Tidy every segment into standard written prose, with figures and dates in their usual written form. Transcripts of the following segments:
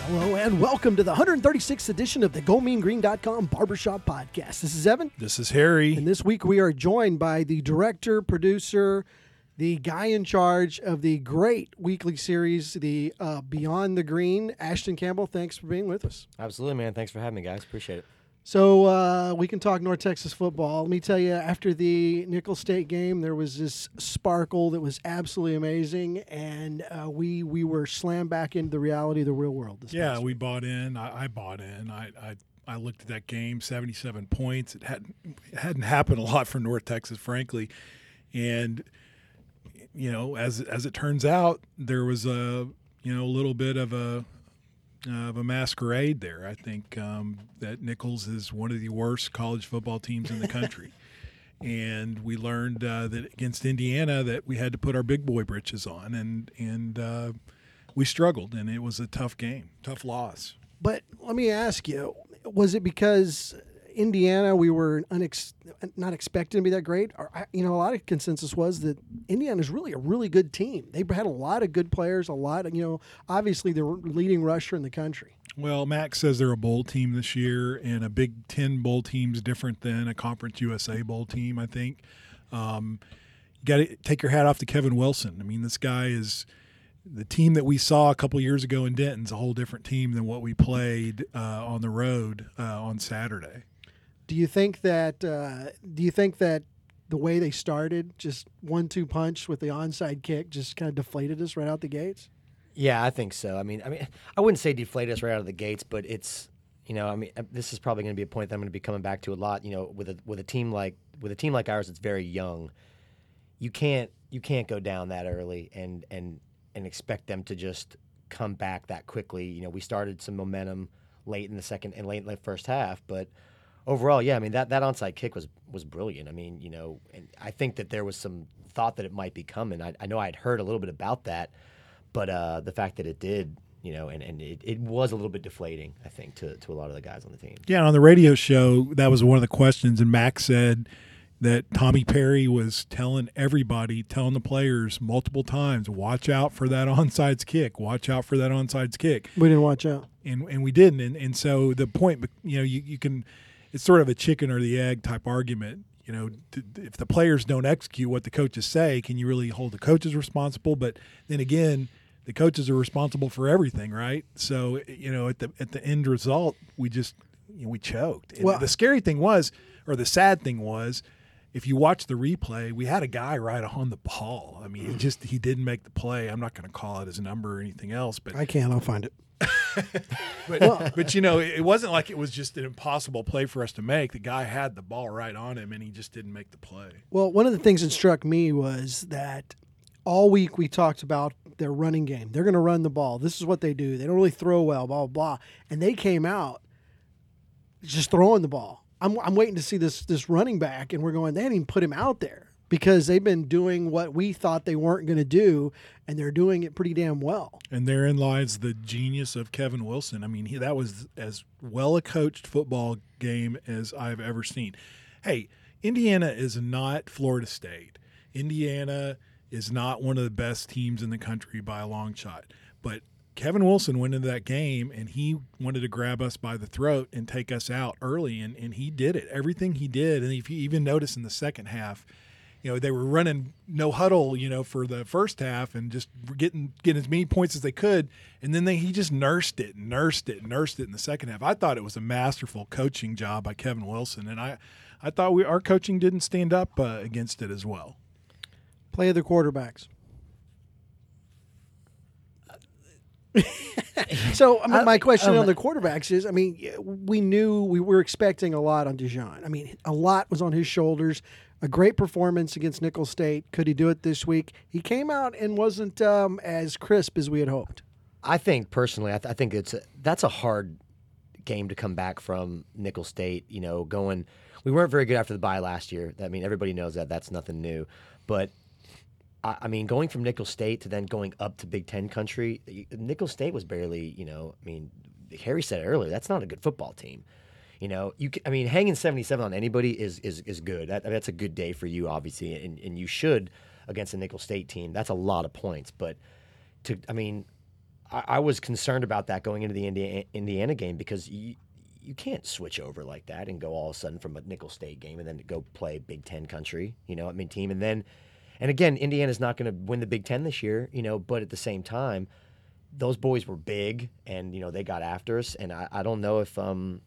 Hello and welcome to the 136th edition of the GoMeanGreen.com Barbershop Podcast. This is Evan. This is Harry. And this week we are joined by the director, producer, the guy in charge of the great weekly series, the Beyond the Green, Ashton Campbell. Thanks for being with us. Absolutely, man. Thanks for having me, guys. Appreciate it. So we can talk North Texas football. Let me tell you, after the Nicholls State game, there was this sparkle that was absolutely amazing, and we were slammed back into the reality of the real world. Yeah, we bought in. I bought in. I looked at that game, 77 points. It hadn't happened a lot for North Texas, frankly, and you know, as it turns out, there was a little bit of a masquerade there. I think that Nicholls is one of the worst college football teams in the country. And we learned that against Indiana that we had to put our big boy britches on, and we struggled, and it was a tough game, tough loss. But let me ask you, was it because Indiana we were not expecting to be that great? Or, a lot of consensus was that Indiana is really a really good team. They had a lot of good players, obviously they're leading rusher in the country. Well, Max says they're a bowl team this year, and a Big Ten bowl team is different than a Conference USA bowl team, I think. You got to take your hat off to Kevin Wilson. I mean, this guy is – the team that we saw a couple years ago in Denton's a whole different team than what we played on the road on Saturday. Do you think that the way they started, just 1-2 punch with the onside kick, just kind of deflated us right out the gates? Yeah, I think so. I mean, I wouldn't say deflate us right out of the gates, but it's, this is probably going to be a point that I'm going to be coming back to a lot. With a team like ours, it's very young. You can't go down that early and expect them to just come back that quickly. We started some momentum late in the first half, but overall, yeah, I mean that onside kick was brilliant. I mean, and I think that there was some thought that it might be coming. I know I'd heard a little bit about that, but the fact that it did, and it was a little bit deflating, I think, to a lot of the guys on the team. Yeah, on the radio show, that was one of the questions, and Max said that Tommy Perry was telling the players multiple times, watch out for that onside kick, watch out for that onside kick. We didn't watch out. And we didn't. And so the point, you can – it's sort of a chicken or the egg type argument. If the players don't execute what the coaches say, can you really hold the coaches responsible? But then again, the coaches are responsible for everything, right? So, at the end result, we just we choked. Well, the scary thing was, or the sad thing was, if you watch the replay, we had a guy right on the ball. I mean, he didn't make the play. I'm not going to call it his number or anything else, but I can. I'll find it. but it wasn't like it was just an impossible play for us to make. The guy had the ball right on him, and he just didn't make the play. Well, one of the things that struck me was that all week we talked about their running game. They're going to run the ball. This is what they do. They don't really throw well, blah, blah, blah. And they came out just throwing the ball. I'm waiting to see this running back, and we're going, they didn't even put him out there because they've been doing what we thought they weren't going to do, and they're doing it pretty damn well. And therein lies the genius of Kevin Wilson. I mean, that was as well a coached football game as I've ever seen. Hey, Indiana is not Florida State. Indiana is not one of the best teams in the country by a long shot. But Kevin Wilson went into that game, and he wanted to grab us by the throat and take us out early, and he did it. Everything he did, and if you even notice in the second half, they were running no huddle, for the first half and just getting as many points as they could, and then he just nursed it in the second half. I thought it was a masterful coaching job by Kevin Wilson, and I thought our coaching didn't stand up against it as well. Play of the quarterbacks. So my question on the quarterbacks is, we knew we were expecting a lot on Dijon. A lot was on his shoulders. A great performance against Nicholls State. Could he do it this week? He came out and wasn't as crisp as we had hoped. I think personally, I think that's a hard game to come back from. Nicholls State, we weren't very good after the bye last year. Everybody knows that. That's nothing new. But going from Nicholls State to then going up to Big Ten country, Nicholls State was barely, Harry said it earlier, that's not a good football team. Hanging 77 on anybody is good. That's a good day for you, obviously, and you should against a Nicholls State team. That's a lot of points. But I was concerned about that going into the Indiana game because you can't switch over like that and go all of a sudden from a Nickel State game and then go play Big Ten country, team. And again, Indiana's not going to win the Big Ten this year, but at the same time, those boys were big and, they got after us. And I don't know if,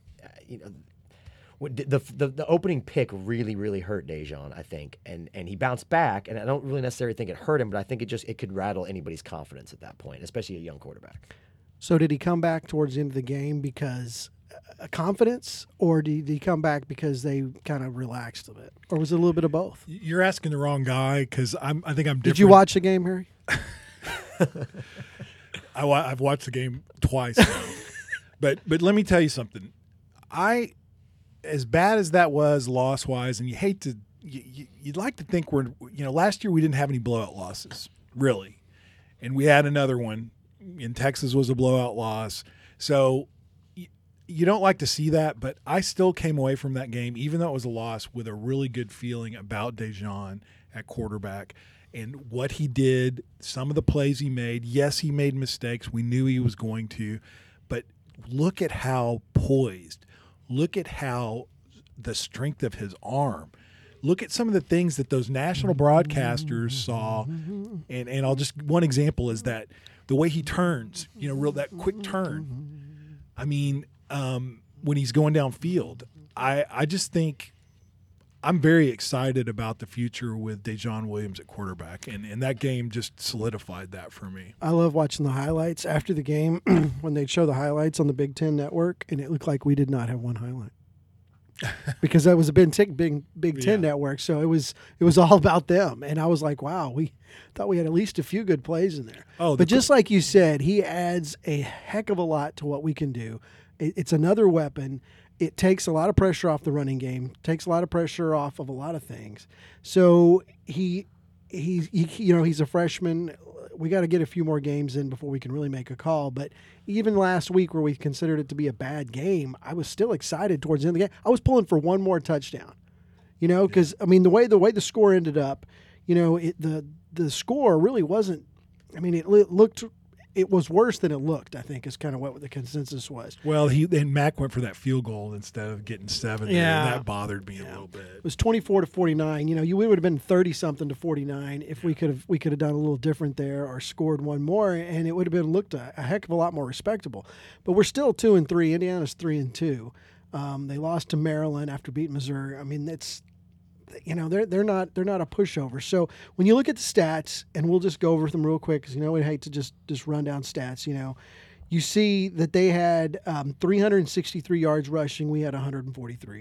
the opening pick really, really hurt Dejan, I think. And he bounced back, and I don't really necessarily think it hurt him, but I think it could rattle anybody's confidence at that point, especially a young quarterback. So did he come back towards the end of the game because confidence, or did he come back because they kind of relaxed a bit? Or was it a little bit of both? You're asking the wrong guy because I think I'm different. Did you watch the game, Harry? I've watched the game twice now. But let me tell you something. As bad as that was loss-wise, and you'd like to think last year we didn't have any blowout losses, really. And we had another one. In Texas was a blowout loss. So you don't like to see that, but I still came away from that game, even though it was a loss, with a really good feeling about Dejan at quarterback and what he did, some of the plays he made. Yes, he made mistakes. We knew he was going to. But look at how poised. Look at how the strength of his arm. Look at some of the things that those national broadcasters saw. And I'll just – one example is that the way he turns, that quick turn. I mean – when he's going downfield, I just think I'm very excited about the future with Dejan Williams at quarterback, and that game just solidified that for me. I love watching the highlights after the game when they'd show the highlights on the Big Ten Network, and it looked like we did not have one highlight because that was a Big Ten network, so it was all about them, and I was like, wow, we thought we had at least a few good plays in there. But just like you said, he adds a heck of a lot to what we can do. It's another weapon. It takes a lot of pressure off the running game, takes a lot of pressure off of a lot of things. So he's a freshman. We got to get a few more games in before we can really make a call. But even last week where we considered it to be a bad game, I was still excited towards the end of the game. I was pulling for one more touchdown, because, I mean, the way the score ended up, the score really wasn't – I mean, it looked – it was worse than it looked, I think, is kind of what the consensus was. Well, Mac went for that field goal instead of getting 7 there, and that bothered me a little bit. It was 24-49. You would have been 30-something to 49 if we could have done a little different there or scored one more, and it would have been looked a heck of a lot more respectable. But we're still 2-3. Indiana's 3-2. They lost to Maryland after beating Missouri. I mean, it's they're not a pushover. So when you look at the stats, and we'll just go over them real quick because we hate to just run down stats. You see that they had 363 yards rushing. We had 143.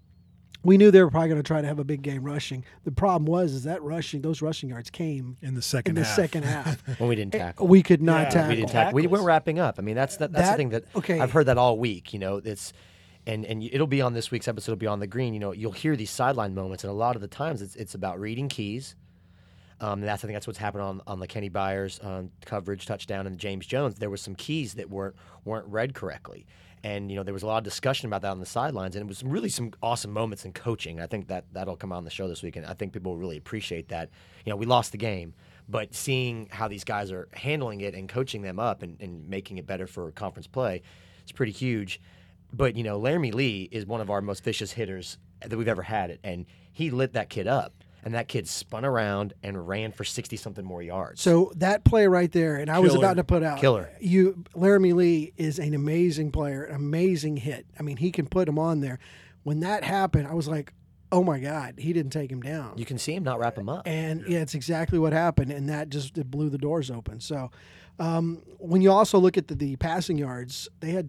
We knew they were probably going to try to have a big game rushing. The problem was those rushing yards came in the second half. When we didn't tackle. We could not tackle. We didn't tackle. We weren't wrapping up. I mean, that's the thing that I've heard that all week. It's. And it'll be on this week's episode. It'll be on the green. You'll hear these sideline moments, and a lot of the times it's about reading keys. I think that's what's happened on the Kenny Byers coverage touchdown and James Jones. There were some keys that weren't read correctly, and there was a lot of discussion about that on the sidelines. And it was really some awesome moments in coaching. I think that'll come on the show this week, and I think people will really appreciate that. We lost the game, but seeing how these guys are handling it and coaching them up and making it better for conference play, it's pretty huge. But, Laramie Lee is one of our most vicious hitters that we've ever had, and he lit that kid up. And that kid spun around and ran for 60-something more yards. So that play right there, and I was about to put out. Killer. Laramie Lee is an amazing player, an amazing hit. I mean, he can put him on there. When that happened, I was like, oh, my God, he didn't take him down. You can see him not wrap him up. And, it's exactly what happened, and that it blew the doors open. So when you also look at the passing yards, they had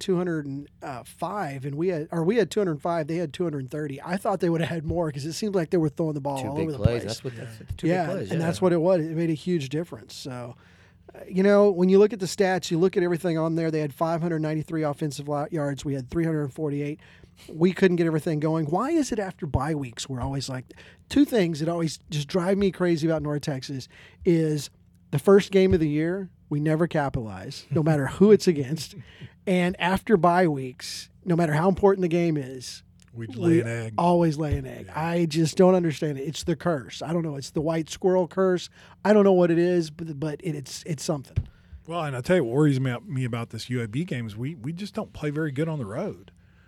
205, and we had 205. They had 230. I thought they would have had more because it seemed like they were throwing the ball all over the place. That's what two big plays. And that's what it was. It made a huge difference. So, when you look at the stats, you look at everything on there. They had 593 offensive yards. We had 348. We couldn't get everything going. Why is it after bye weeks we're always like two things that always just drive me crazy about North Texas is the first game of the year. We never capitalize, no matter who it's against. And after bye weeks, no matter how important the game is, we lay an egg. Always lay an egg. Yeah. I just don't understand it. It's the curse. I don't know. It's the white squirrel curse. I don't know what it is, but it's something. Well, and I'll tell you what worries me about this UAB game is we just don't play very good on the road.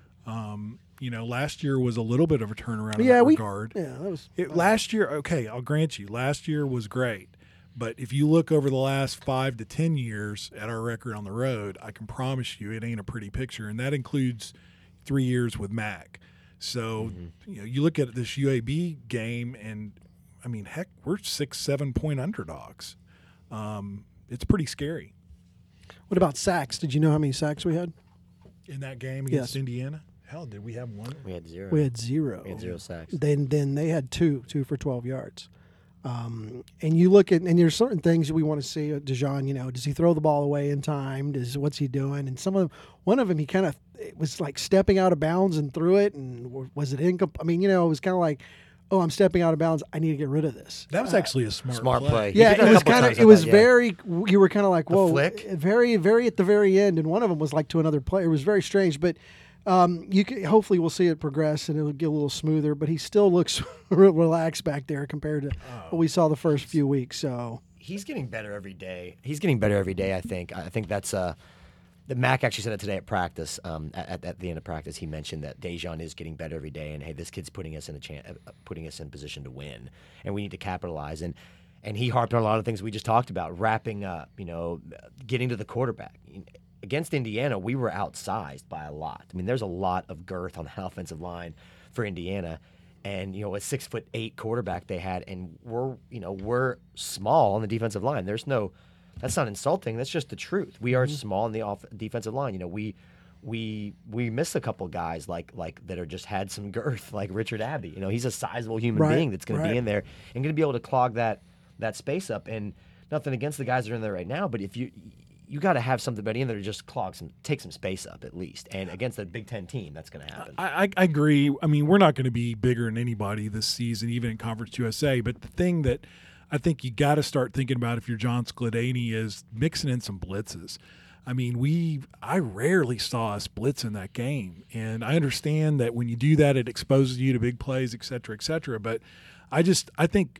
Last year was a little bit of a turnaround in that regard. Yeah, that was last year. Okay, I'll grant you, last year was great. But if you look over the last 5 to 10 years at our record on the road, I can promise you it ain't a pretty picture, and that includes 3 years with Mac. So you look at this UAB game, and I mean, heck, we're 6-7 point underdogs. It's pretty scary. What about sacks? Did you know how many sacks we had in that game against Indiana? Hell, did we have one? We had 0. We had 0. We had 0 sacks. Then they had 2 for 12 yards. And you look at, and there's certain things we want to see. Dejan, does he throw the ball away in time? What's he doing? And one of them, he kind of, it was like stepping out of bounds and threw it, and was it incomplete? I mean, it was kind of like, oh, I'm stepping out of bounds. I need to get rid of this. That was actually a smart play. Yeah, it was kind of. It was very. You were kind of like, whoa, flick? Very, very at the very end, and one of them was like to another player. It was very strange, but hopefully we'll see it progress and it'll get a little smoother. But he still looks relaxed back there compared to what we saw the first few weeks. So he's getting better every day. I think that's the Mac actually said it today at practice. At the end of practice, he mentioned that Dejan is getting better every day, and hey, this kid's putting us in position to win, and we need to capitalize. And he harped on a lot of things we just talked about, wrapping up, getting to the quarterback. Against Indiana, we were outsized by a lot. I mean, there's a lot of girth on the offensive line for Indiana, and a 6'8" quarterback they had, and we're small on the defensive line. That's not insulting. That's just the truth. We are small on the defensive line. We miss a couple guys like that are just had some girth, like Richard Abbey. He's a sizable human being that's going to be in there and going to be able to clog that space up. And nothing against the guys that are in there right now, but if you got to have somebody in there to just take some space up at least. And against a Big Ten team, that's going to happen. I agree. I mean, we're not going to be bigger than anybody this season, even in Conference USA. But the thing that I think you got to start thinking about if you're John Skladany is mixing in some blitzes. I mean, I rarely saw us blitz in that game. And I understand that when you do that, it exposes you to big plays, et cetera, et cetera. But I think,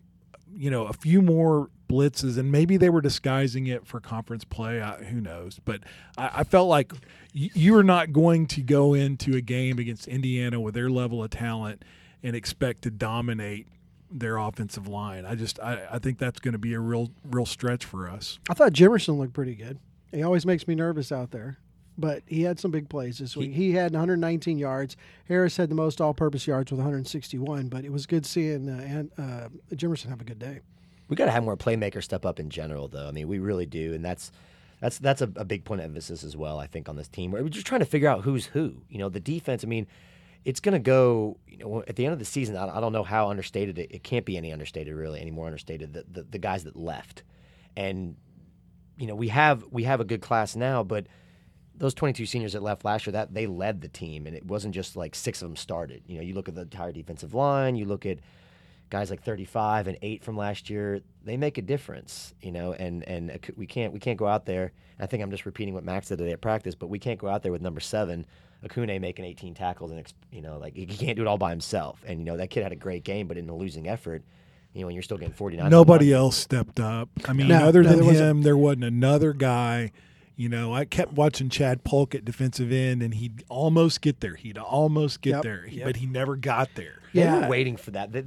a few more blitzes, and maybe they were disguising it for conference play. Who knows? But I felt like you are not going to go into a game against Indiana with their level of talent and expect to dominate their offensive line. I think that's going to be a real stretch for us. I thought Jimerson looked pretty good. He always makes me nervous out there, but he had some big plays this week. He had 119 yards. Harris had the most all-purpose yards with 161, but it was good seeing Jimerson have a good day. We got to have more playmakers step up in general, though. I mean, we really do, and that's a big point of emphasis as well, I think, on this team. We're just trying to figure out who's who. The defense, I mean, it's going to go, at the end of the season, I don't know how understated it can't be any more understated, the guys that left. And, we have a good class now, but those 22 seniors that left last year, that they led the team, and it wasn't just like 6 of them started. You look at the entire defensive line, you look at guys like 35 and 8 from last year, they make a difference, and we can't go out there. I think I'm just repeating what Max said today at practice, but we can't go out there with number 7, Akune, making 18 tackles, and he can't do it all by himself. And that kid had a great game, but in a losing effort, when you're still getting 49. Nobody else stepped up. I mean, other than him, there wasn't another guy. I kept watching Chad Polk at defensive end, and he'd almost get there. There, but he never got there. They were waiting for that.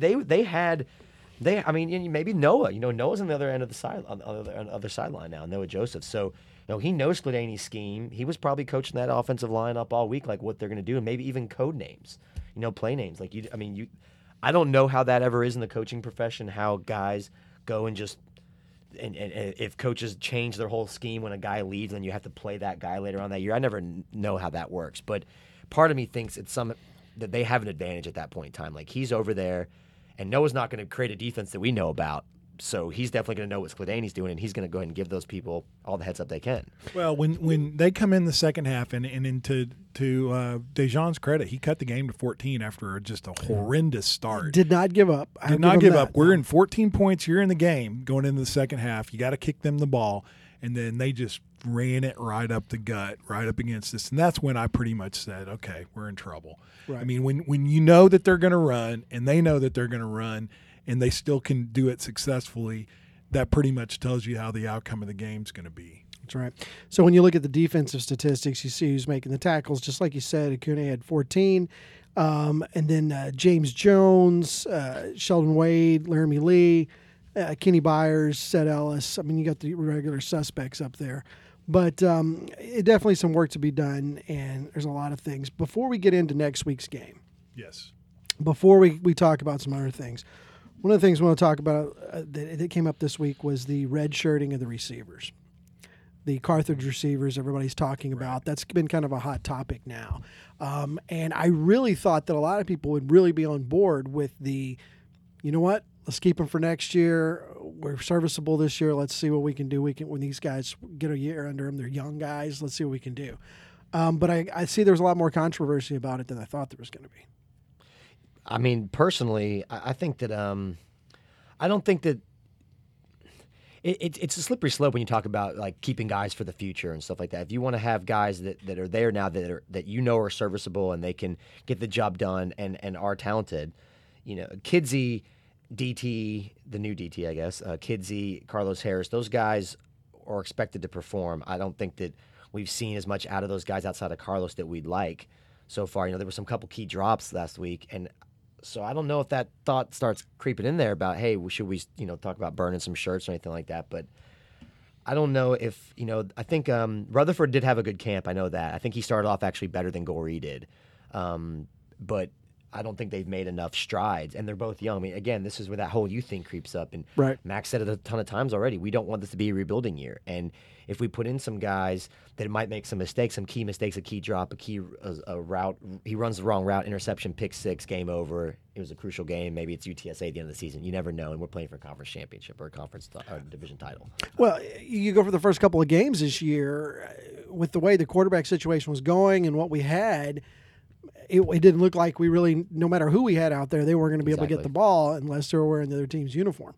I mean, maybe Noah. Noah's on the other end of the side, on the other sideline now. Noah Joseph. So, he knows Skladany's scheme. He was probably coaching that offensive line up all week, like what they're going to do, and maybe even code names. Play names. I don't know how that ever is in the coaching profession. How guys go and just. And if coaches change their whole scheme when a guy leaves, then you have to play that guy later on that year. I never know how that works, but part of me thinks that they have an advantage at that point in time. Like, he's over there, and Noah's not going to create a defense that we know about, so he's definitely going to know what Skladany's doing, and he's going to go ahead and give those people all the heads up they can. Well, when they come in the second half, and into Dejan's credit, he cut the game to 14 after just a horrendous start. Did not give up. Did not give up. We're in 14 points. You're in the game going into the second half. You got to kick them the ball, and then they just ran it right up the gut, right up against us. And that's when I pretty much said, okay, we're in trouble. Right. I mean, when you know that they're going to run, and they know that they're going to run, and they still can do it successfully, that pretty much tells you how the outcome of the game's going to be. That's right. So when you look at the defensive statistics, you see who's making the tackles. Just like you said, Akune had 14. And then James Jones, Sheldon Wade, Laramie Lee, Kenny Byers, Seth Ellis. I mean, you got the regular suspects up there. But it definitely some work to be done, and there's a lot of things. Before we get into next week's game, Yes. before we talk about some other things, one of the things we want to talk about that came up this week was the red shirting of the receivers. The Carthage receivers everybody's talking about. That's been kind of a hot topic now. And I really thought that a lot of people would really be on board with the, you know what, let's keep them for next year. We're serviceable this year. Let's see what we can do. When these guys get a year under them, they're young guys. Let's see what we can do. But I see there's a lot more controversy about it than I thought there was going to be. I mean, personally, I think that I don't think that it's a slippery slope when you talk about like keeping guys for the future and stuff like that. If you want to have guys that are there now that you know are serviceable and they can get the job done and are talented, you know, Kidsey, DT, the new DT, I guess, Kidsey, Carlos Harris, those guys are expected to perform. I don't think that we've seen as much out of those guys outside of Carlos that we'd like so far. You know, there were some couple key drops last week, and so I don't know if that thought starts creeping in there about, hey, should we, talk about burning some shirts or anything like that. But I don't know if, I think Rutherford did have a good camp. I know that. I think he started off actually better than Goree did. But I don't think they've made enough strides, and they're both young. I mean, again, this is where that whole youth thing creeps up. And right. Max said it a ton of times already. We don't want this to be a rebuilding year. And if we put in some guys that might make some mistakes, some key mistakes, a key drop, a route, he runs the wrong route, interception, pick six, game over. It was a crucial game. Maybe it's UTSA at the end of the season. You never know. And we're playing for a conference championship or a conference or division title. Well, you go for the first couple of games this year with the way the quarterback situation was going and what we had. It didn't look like we really, no matter who we had out there, they weren't going to be able to get the ball unless they were wearing the other team's uniform.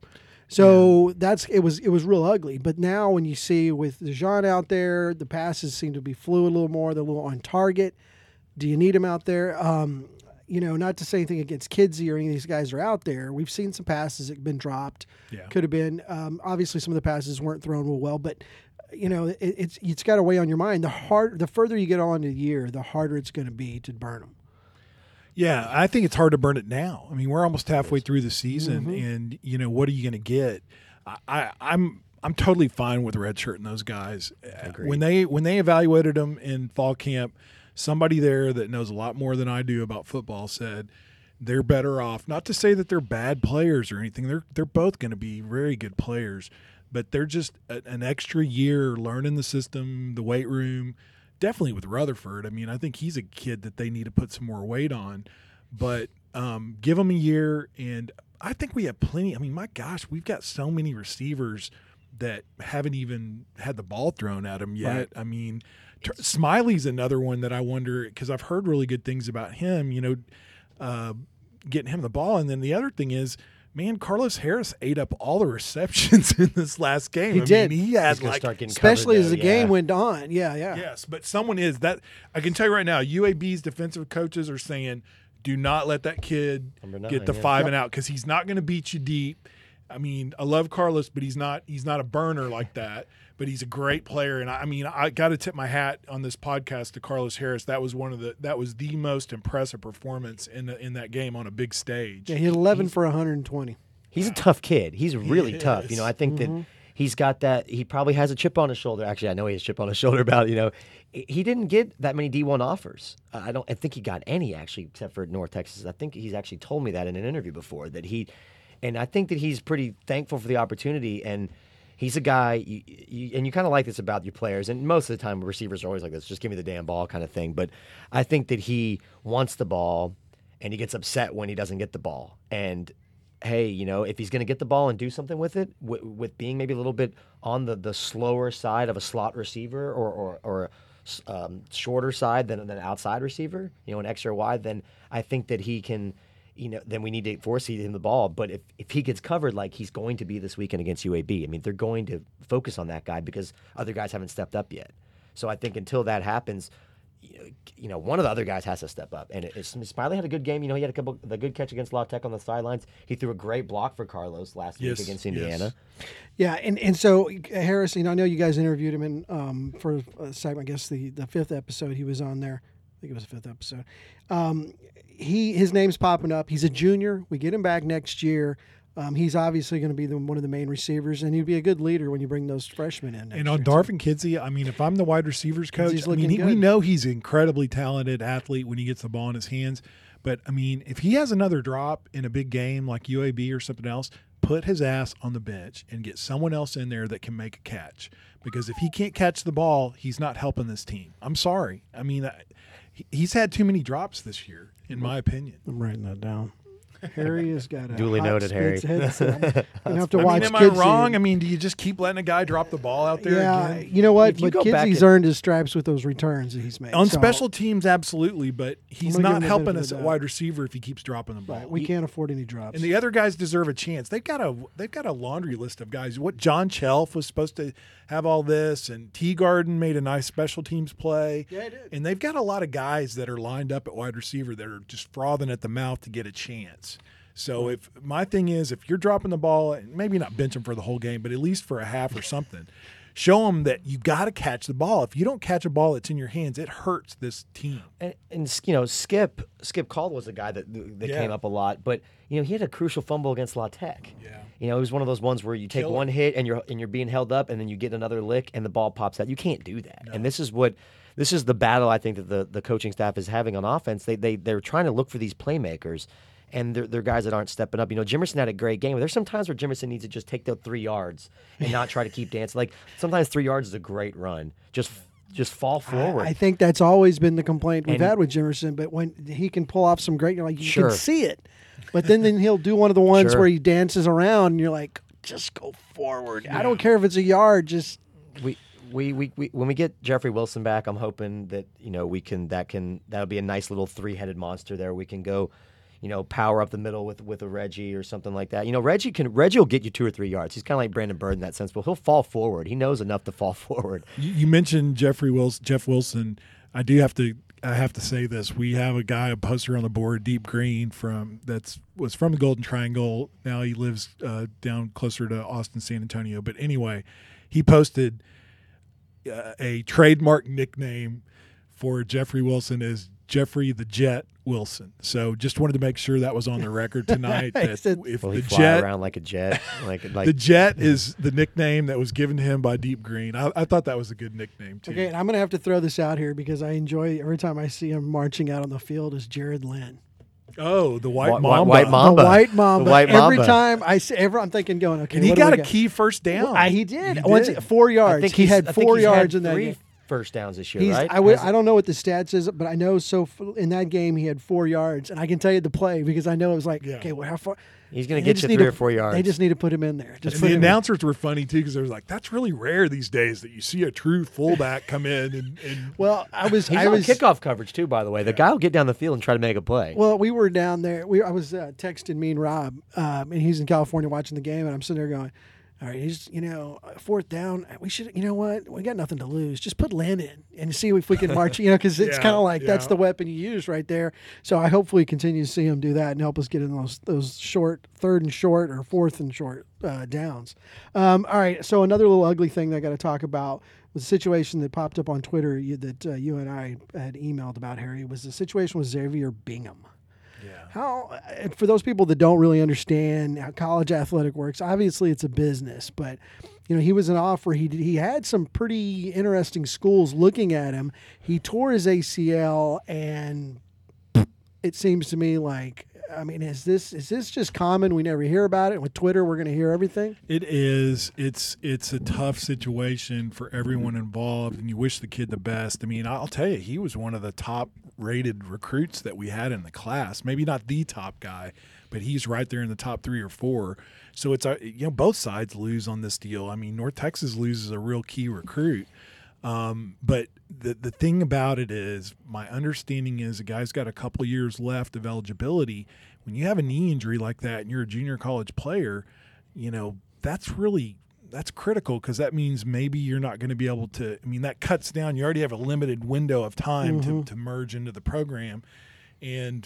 So it was real ugly. But now when you see with DeJean out there, the passes seem to be fluid a little more. They're a little on target. Do you need him out there? Not to say anything against Kidsey or any of these guys are out there. We've seen some passes that have been dropped. Yeah. Could have been. Obviously, some of the passes weren't thrown real well, but it's got to weigh on your mind. The further you get on in the year, the harder it's going to be to burn them. Yeah, I think it's hard to burn it now. I mean, we're almost halfway through the season, and what are you going to get? I'm totally fine with redshirt and those guys. Agreed. When they evaluated them in fall camp, somebody there that knows a lot more than I do about football said they're better off. Not to say that they're bad players or anything. They're both going to be very good players, but they're just an extra year learning the system, the weight room. Definitely with Rutherford. I mean, I think he's a kid that they need to put some more weight on. But give him a year, and I think we have plenty. I mean, my gosh, we've got so many receivers that haven't even had the ball thrown at them yet. Right. I mean, Smiley's another one that I wonder, because I've heard really good things about him, getting him the ball. And then the other thing is, man, Carlos Harris ate up all the receptions in this last game. He did. He had especially as the game went on. Yeah. Yes, but someone is that. I can tell you right now, UAB's defensive coaches are saying, do not let that kid get the 5 and out, because he's not going to beat you deep. I mean, I love Carlos, but he's not a burner like that. But he's a great player, and I got to tip my hat on this podcast to Carlos Harris. That was the most impressive performance in that game on a big stage. Yeah, he had 11 for 120. He's a tough kid. He's really tough. I think that he's got that. He probably has a chip on his shoulder. Actually, I know he has a chip on his shoulder about he didn't get that many D1 offers. I think he got any actually, except for North Texas. I think he's actually told me that in an interview before and I think that he's pretty thankful for the opportunity. And he's a guy, and you kind of like this about your players, and most of the time receivers are always like this, just give me the damn ball kind of thing. But I think that he wants the ball, and he gets upset when he doesn't get the ball. And hey, if he's going to get the ball and do something with it, with being maybe a little bit on the slower side of a slot receiver or shorter side than an outside receiver, an extra wide, then I think that he can, then we need to force him the ball. But if he gets covered like he's going to be this weekend against UAB, I mean, they're going to focus on that guy because other guys haven't stepped up yet. So I think until that happens, one of the other guys has to step up. And Smiley had a good game. He had the good catch against La Tech on the sidelines. He threw a great block for Carlos last week against Indiana. Yeah, and so Harris, I know you guys interviewed him in for a segment. I guess the fifth episode he was on there. I think it was the fifth episode. His name's popping up. He's a junior. We get him back next year. He's obviously going to be one of the main receivers, and he'd be a good leader when you bring those freshmen in. And on Darvin Kidsey, if I'm the wide receivers coach, we know he's an incredibly talented athlete when he gets the ball in his hands. But, if he has another drop in a big game like UAB or something else, put his ass on the bench and get someone else in there that can make a catch. Because if he can't catch the ball, he's not helping this team. I'm sorry. He's had too many drops this year, in my opinion. I'm writing that down. Harry has got a duly noted, Harry. Headset. You have to watch. Am I wrong? Do you just keep letting a guy drop the ball out there? Yeah, again? you know what? But Kidsey's earned his stripes with those returns that he's made. On special teams, absolutely, but he's not helping us at wide receiver if he keeps dropping the ball. Right. We can't afford any drops. And the other guys deserve a chance. They've got a laundry list of guys. What John Chelf was supposed to have all this, and Teagarden made a nice special teams play. Yeah, he did. And they've got a lot of guys that are lined up at wide receiver that are just frothing at the mouth to get a chance. So if my thing is, if you're dropping the ball, maybe not bench them for the whole game, but at least for a half or something, show them that you got to catch the ball. If you don't catch a ball that's in your hands, it hurts this team. And Skip Caldwell was a guy that came up a lot, but he had a crucial fumble against La Tech. Yeah. It was one of those ones where you take one hit and you're being held up, and then you get another lick and the ball pops out. You can't do that. No. And this is the battle I think that the coaching staff is having on offense. They're trying to look for these playmakers. And they're guys that aren't stepping up. Jimerson had a great game. There's some times where Jimerson needs to just take the 3 yards and not try to keep dancing. Like sometimes 3 yards is a great run. Just fall forward. I think that's always been the complaint we've had with Jimerson. But when he can pull off some great, you can see it. But then he'll do one of the ones where he dances around, and you're like, just go forward. Yeah. I don't care if it's a yard. Just we when we get Jeffrey Wilson back, I'm hoping that that'll be a nice little 3-headed monster there. We can go. Power up the middle with a Reggie or something like that. Reggie will get you 2 or 3 yards. He's kind of like Brandon Bird in that sense, but he'll fall forward. He knows enough to fall forward. You mentioned Jeff Wilson. I have to say this. We have a poster on the board, Deep Green, was from the Golden Triangle. Now he lives down closer to Austin, San Antonio. But anyway, he posted a trademark nickname for Jeffrey Wilson as Jeffrey the Jet Wilson. So just wanted to make sure that was on the record tonight. He fly around like a jet, like the Jet is the nickname that was given to him by Deep Green. I thought that was a good nickname too. Okay, and I'm going to have to throw this out here because I enjoy every time I see him marching out on the field is Jared Lynn. Oh, the White Mamba. White Mamba. The White Mamba. The White Mamba. Every time I see, I'm thinking, okay. And he got a key first down. He did. 4 yards. He had 4 yards in that game. First downs this year, right? I don't know what the stats is, but I know in that game he had 4 yards, and I can tell you the play because I know it was like, okay, well, how far? He's going to get you 3 or 4 yards. They just need to put him in there. And the announcers were funny too because they were like, "That's really rare these days that you see a true fullback come in." And well, he's on kickoff coverage too. By the way, the guy will get down the field and try to make a play. Well, we were down there. I was texting me and Rob, and he's in California watching the game, and I'm sitting there going, all right, he's, 4th down. We should, what? We got nothing to lose. Just put Lynn in and see if we can march, because it's kind of like that's the weapon you use right there. So I hopefully continue to see him do that and help us get in those short, 3rd and short or 4th and short downs. All right, so another little ugly thing that I got to talk about was a situation that popped up on Twitter that you and I had emailed about, Harry. It was the situation with Xavier Bingham. Yeah. How, for those people that don't really understand how college athletic works, obviously it's a business, but he was an offer. He had some pretty interesting schools looking at him. He tore his ACL, and it seems to me like, is this just common? We never hear about it. With Twitter, we're going to hear everything. It is. It's a tough situation for everyone involved, and you wish the kid the best. I'll tell you, he was one of the top-rated recruits that we had in the class. Maybe not the top guy, but he's right there in the top 3 or 4. So it's both sides lose on this deal. North Texas loses a real key recruit. But the thing about it is, my understanding is the guy's got a couple years left of eligibility. When you have a knee injury like that and you're a junior college player, that's really that's critical because that means maybe you're not going to be able to. I mean, that cuts down. You already have a limited window of time to merge into the program, and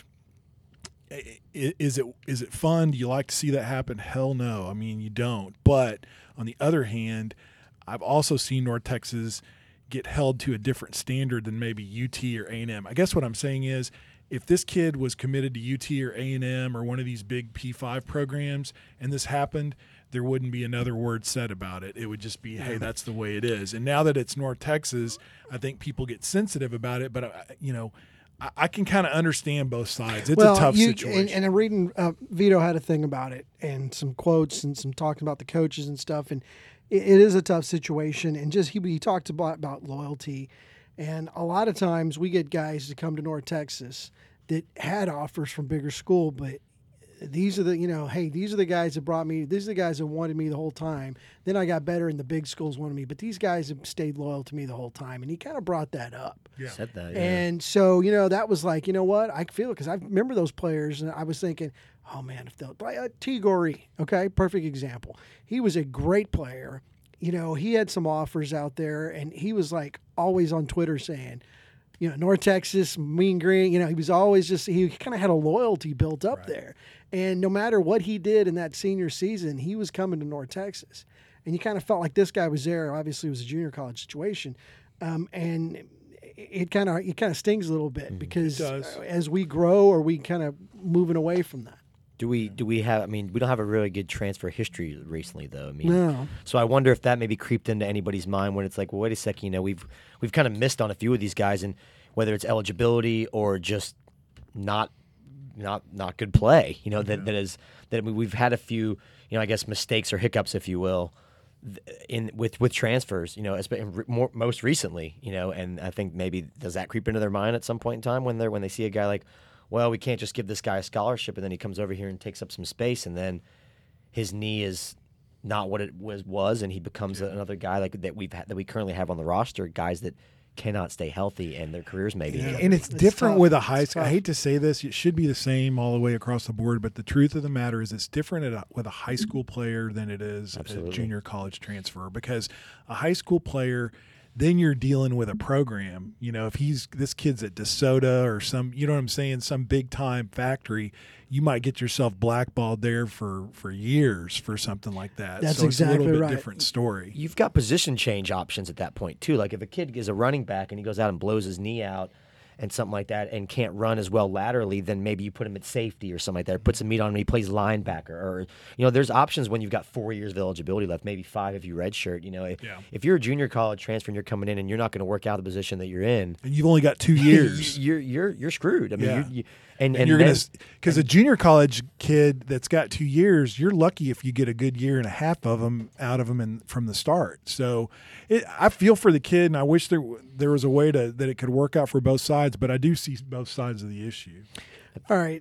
is it fun? Do you like to see that happen? Hell no. I mean, you don't. But on the other hand, I've also seen North Texas get held to a different standard than maybe UT or A&M. I guess what I'm saying is, if this kid was committed to UT or A&M or one of these big P5 programs and this happened, there wouldn't be another word said about it. It would just be, hey, that's the way it is. And now that it's North Texas, I think people get sensitive about it. But, I can kind of understand both sides. It's a tough situation. And I'm reading, Vito had a thing about it and some quotes and some talking about the coaches and stuff. And it is a tough situation. And just he talked about loyalty. And a lot of times we get guys to come to North Texas that had offers from bigger school, but these are the, hey, these are the guys that brought me, these are the guys that wanted me the whole time. Then I got better and the big schools wanted me, but these guys have stayed loyal to me the whole time. And he kind of brought that up. Yeah. Said that, yeah. And so, that was like, what? I feel it because I remember those players and I was thinking, oh man, if they'll play T. Gorey, okay, perfect example. He was a great player. He had some offers out there and he was like always on Twitter saying, North Texas, Mean Green, he was always he kind of had a loyalty built up there. And no matter what he did in that senior season, he was coming to North Texas. And you kind of felt like this guy was there. Obviously, it was a junior college situation. And it kind of stings a little bit because as we grow, are we kind of moving away from that? Do we have? I mean, we don't have a really good transfer history recently, though. I mean, no. So I wonder if that maybe creeped into anybody's mind when it's like, well, wait a second, we've kind of missed on a few of these guys, and whether it's eligibility or just not good play, we've had a few, I guess mistakes or hiccups, if you will, with transfers, most recently, and I think maybe does that creep into their mind at some point in time when they see a guy like, well, we can't just give this guy a scholarship, and then he comes over here and takes up some space, and then his knee is not what it was, and he becomes another guy like that we currently have on the roster, guys that cannot stay healthy, and their careers maybe. Yeah. And it's different with a high school. I hate to say this, it should be the same all the way across the board, but the truth of the matter is it's different with a high school player than it is a junior college transfer, because a high school player, then you're dealing with a program. If this kid's at DeSoto or some, some big time factory, you might get yourself blackballed there for years for something like that. That's so exactly it's a little bit right. different story. You've got position change options at that point too. Like if a kid is a running back and he goes out and blows his knee out and something like that and can't run as well laterally, then maybe you put him at safety or something like that, or put some meat on him and he plays linebacker. Or, there's options when you've got 4 years of eligibility left, maybe 5 if you redshirt. If you're a junior college transfer and you're coming in and you're not going to work out the position that you're in, and you've only got 2 years, you're screwed. I mean, and you're going to, because a junior college kid that's got 2 years, you're lucky if you get a good year and a half of them out of them from the start. So I feel for the kid, and I wish there was a way that it could work out for both sides, but I do see both sides of the issue. All right,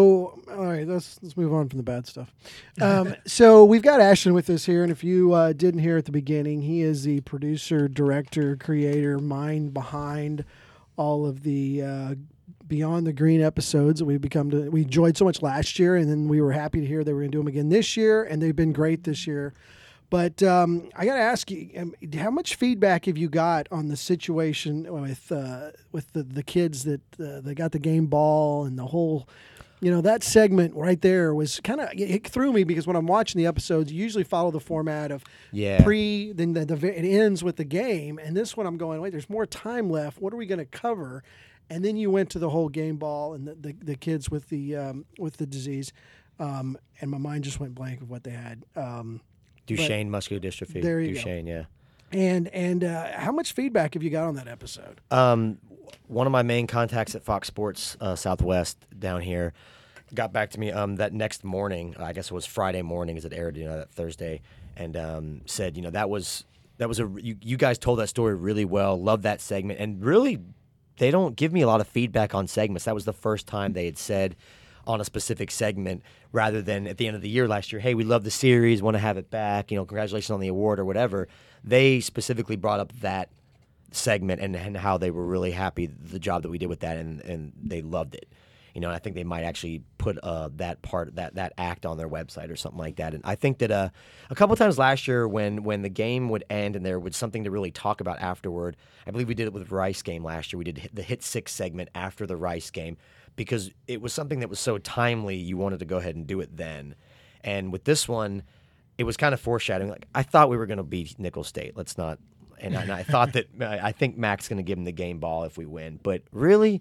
let's move on from the bad stuff. So we've got Ashton with us here, and if you didn't hear at the beginning, he is the producer, director, creator, mind behind all of the Beyond the Green episodes that we enjoyed so much last year, and then we were happy to hear they were going to do them again this year, and they've been great this year. But I got to ask you, how much feedback have you got on the situation with the kids that they got the game ball and the whole, that segment right there was kind of, it threw me because when I'm watching the episodes, you usually follow the format of then it ends with the game, and this one I'm going, wait, there's more time left. What are we going to cover? And then you went to the whole game ball and the kids with the disease, and my mind just went blank of what they had. Duchenne muscular dystrophy. There you Duchenne, go. Yeah. And how much feedback have you got on that episode? One of my main contacts at Fox Sports Southwest down here got back to me that next morning. I guess it was Friday morning as it aired, that Thursday, and said, that was you guys told that story really well. Love that segment, and really, they don't give me a lot of feedback on segments. That was the first time they had said on a specific segment, rather than at the end of the year last year, hey, we love the series, want to have it back, congratulations on the award or whatever. They specifically brought up that segment and how they were really happy the job that we did with that, and they loved it. I think they might actually put that act on their website or something like that. And I think that a couple times last year when the game would end and there was something to really talk about afterward, I believe we did it with the Rice game last year. We did the Hit 6 segment after the Rice game because it was something that was so timely. You wanted to go ahead and do it then. And with this one, it was kind of foreshadowing. Like, I thought we were going to beat Nicholls State. Let's not. And I thought that I think Mac's going to give him the game ball if we win. But really,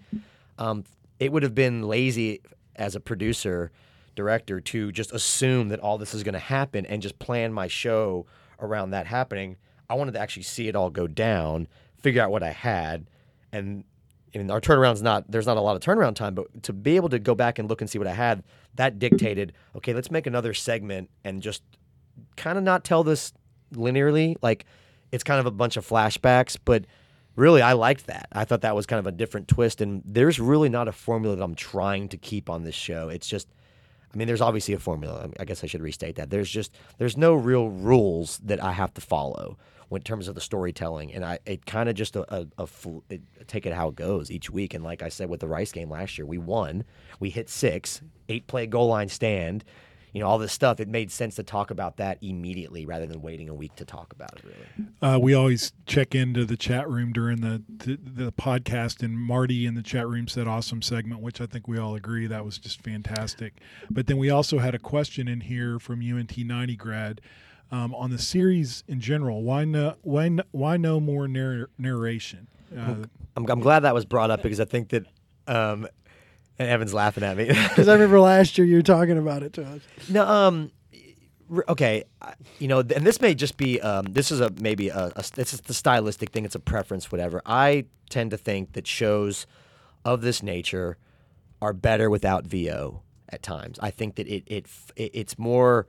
it would have been lazy as a producer, director to just assume that all this is going to happen and just plan my show around that happening. I wanted to actually see it all go down, figure out what I had, and our turnaround's there's not a lot of turnaround time, but to be able to go back and look and see what I had, that dictated, okay, let's make another segment and just kind of not tell this linearly. Like, it's kind of a bunch of flashbacks, but really I liked that. I thought that was kind of a different twist, and there's really not a formula that I'm trying to keep on this show. It's just, there's obviously a formula. I guess I should restate that. There's no real rules that I have to follow in terms of the storytelling, and it kind of just take it how it goes each week. And like I said with the Rice game last year, we won. We hit 6, 8-play goal line stand. All this stuff, it made sense to talk about that immediately rather than waiting a week to talk about it, really. We always check into the chat room during the podcast, and Marty in the chat room said awesome segment, which I think we all agree that was just fantastic. But then we also had a question in here from UNT 90 grad on the series in general. Why no more narration? I'm glad that was brought up because I think that and Evan's laughing at me. Because I remember last year you were talking about it to us. No, okay, and this may just be this is this is the stylistic thing. It's a preference, whatever. I tend to think that shows of this nature are better without VO at times. I think that it's more.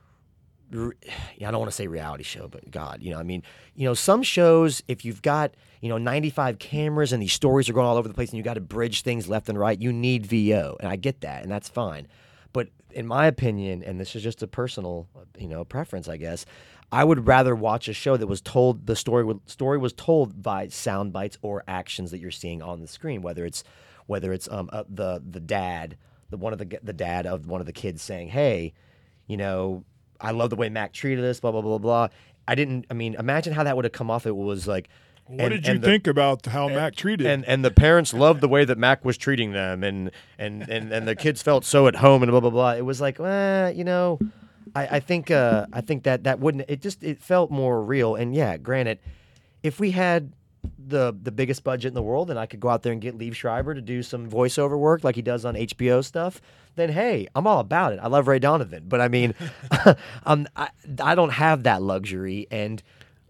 I don't want to say reality show, but God, some shows, if you've got 95 cameras and these stories are going all over the place and you got to bridge things left and right, you need VO, and I get that, and that's fine. But in my opinion, and this is just a personal preference, I guess, I would rather watch a show that was told the story was told by sound bites or actions that you're seeing on the screen, whether it's the dad of one of the kids saying, hey, I love the way Mac treated us, blah, blah, blah, blah. Imagine how that would have come off. It was like, what did you think about how Mac treated? And the parents loved the way that Mac was treating them, and the kids felt so at home, and blah, blah, blah. It was like, I think that wouldn't, it felt more real. And yeah, granted, if we had the biggest budget in the world and I could go out there and get Liev Schreiber to do some voiceover work like he does on HBO stuff, then hey, I'm all about it. I love Ray Donovan, but I don't have that luxury, and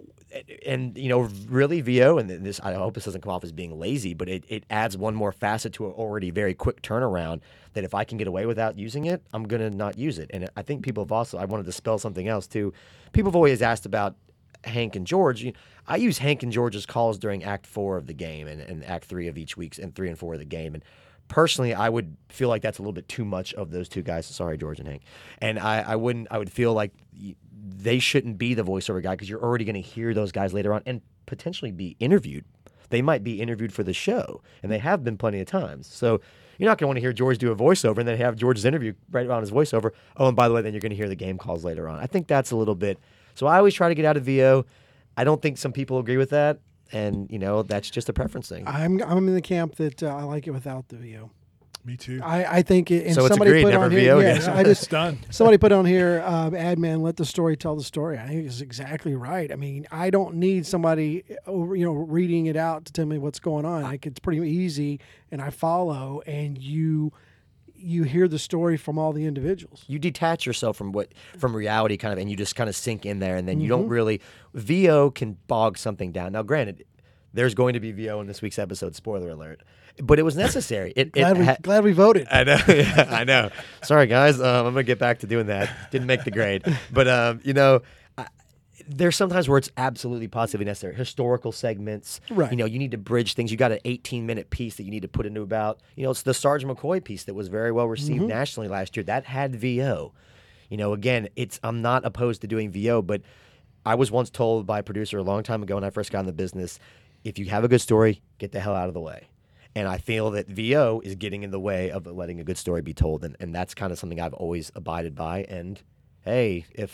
really VO, and this, I hope this doesn't come off as being lazy, but it adds one more facet to an already very quick turnaround that if I can get away without using it, I'm going to not use it. And I think people have also, I wanted to spell something else too. People have always asked about Hank and George. I use Hank and George's calls during Act 4 of the game and Act 3 of each week and 3 and 4 of the game. And personally, I would feel like that's a little bit too much of those two guys. Sorry, George and Hank. And I would feel like they shouldn't be the voiceover guy because you're already going to hear those guys later on and potentially be interviewed. They might be interviewed for the show, and they have been plenty of times. So you're not going to want to hear George do a voiceover and then have George's interview right on his voiceover. Oh, and by the way, then you're going to hear the game calls later on. I think that's a little bit. So I always try to get out of VO. I don't think some people agree with that, and that's just a preference thing. I'm in the camp that I like it without the VO. Me too. I think it, and so it's somebody agreed, put never on VO here. again. Yeah, I just done. Somebody put on here, ad man, let the story tell the story. I think it's exactly right. I don't need somebody reading it out to tell me what's going on. Like, it's pretty easy, and I follow, and you hear the story from all the individuals. You detach yourself from reality kind of, and you just kind of sink in there, and then you don't really. VO can bog something down. Now, granted, there's going to be VO in this week's episode. Spoiler alert. But it was necessary. Glad we voted. I know. Yeah, I know. Sorry, guys. I'm going to get back to doing that. Didn't make the grade. But, there's sometimes where it's absolutely positively necessary. Historical segments. Right. You need to bridge things. You got an 18-minute piece that you need to put into about, it's the Sarge McCoy piece that was very well received nationally last year. That had VO. Again, I'm not opposed to doing VO, but I was once told by a producer a long time ago when I first got in the business, if you have a good story, get the hell out of the way. And I feel that VO is getting in the way of letting a good story be told, and that's kind of something I've always abided by. And hey, if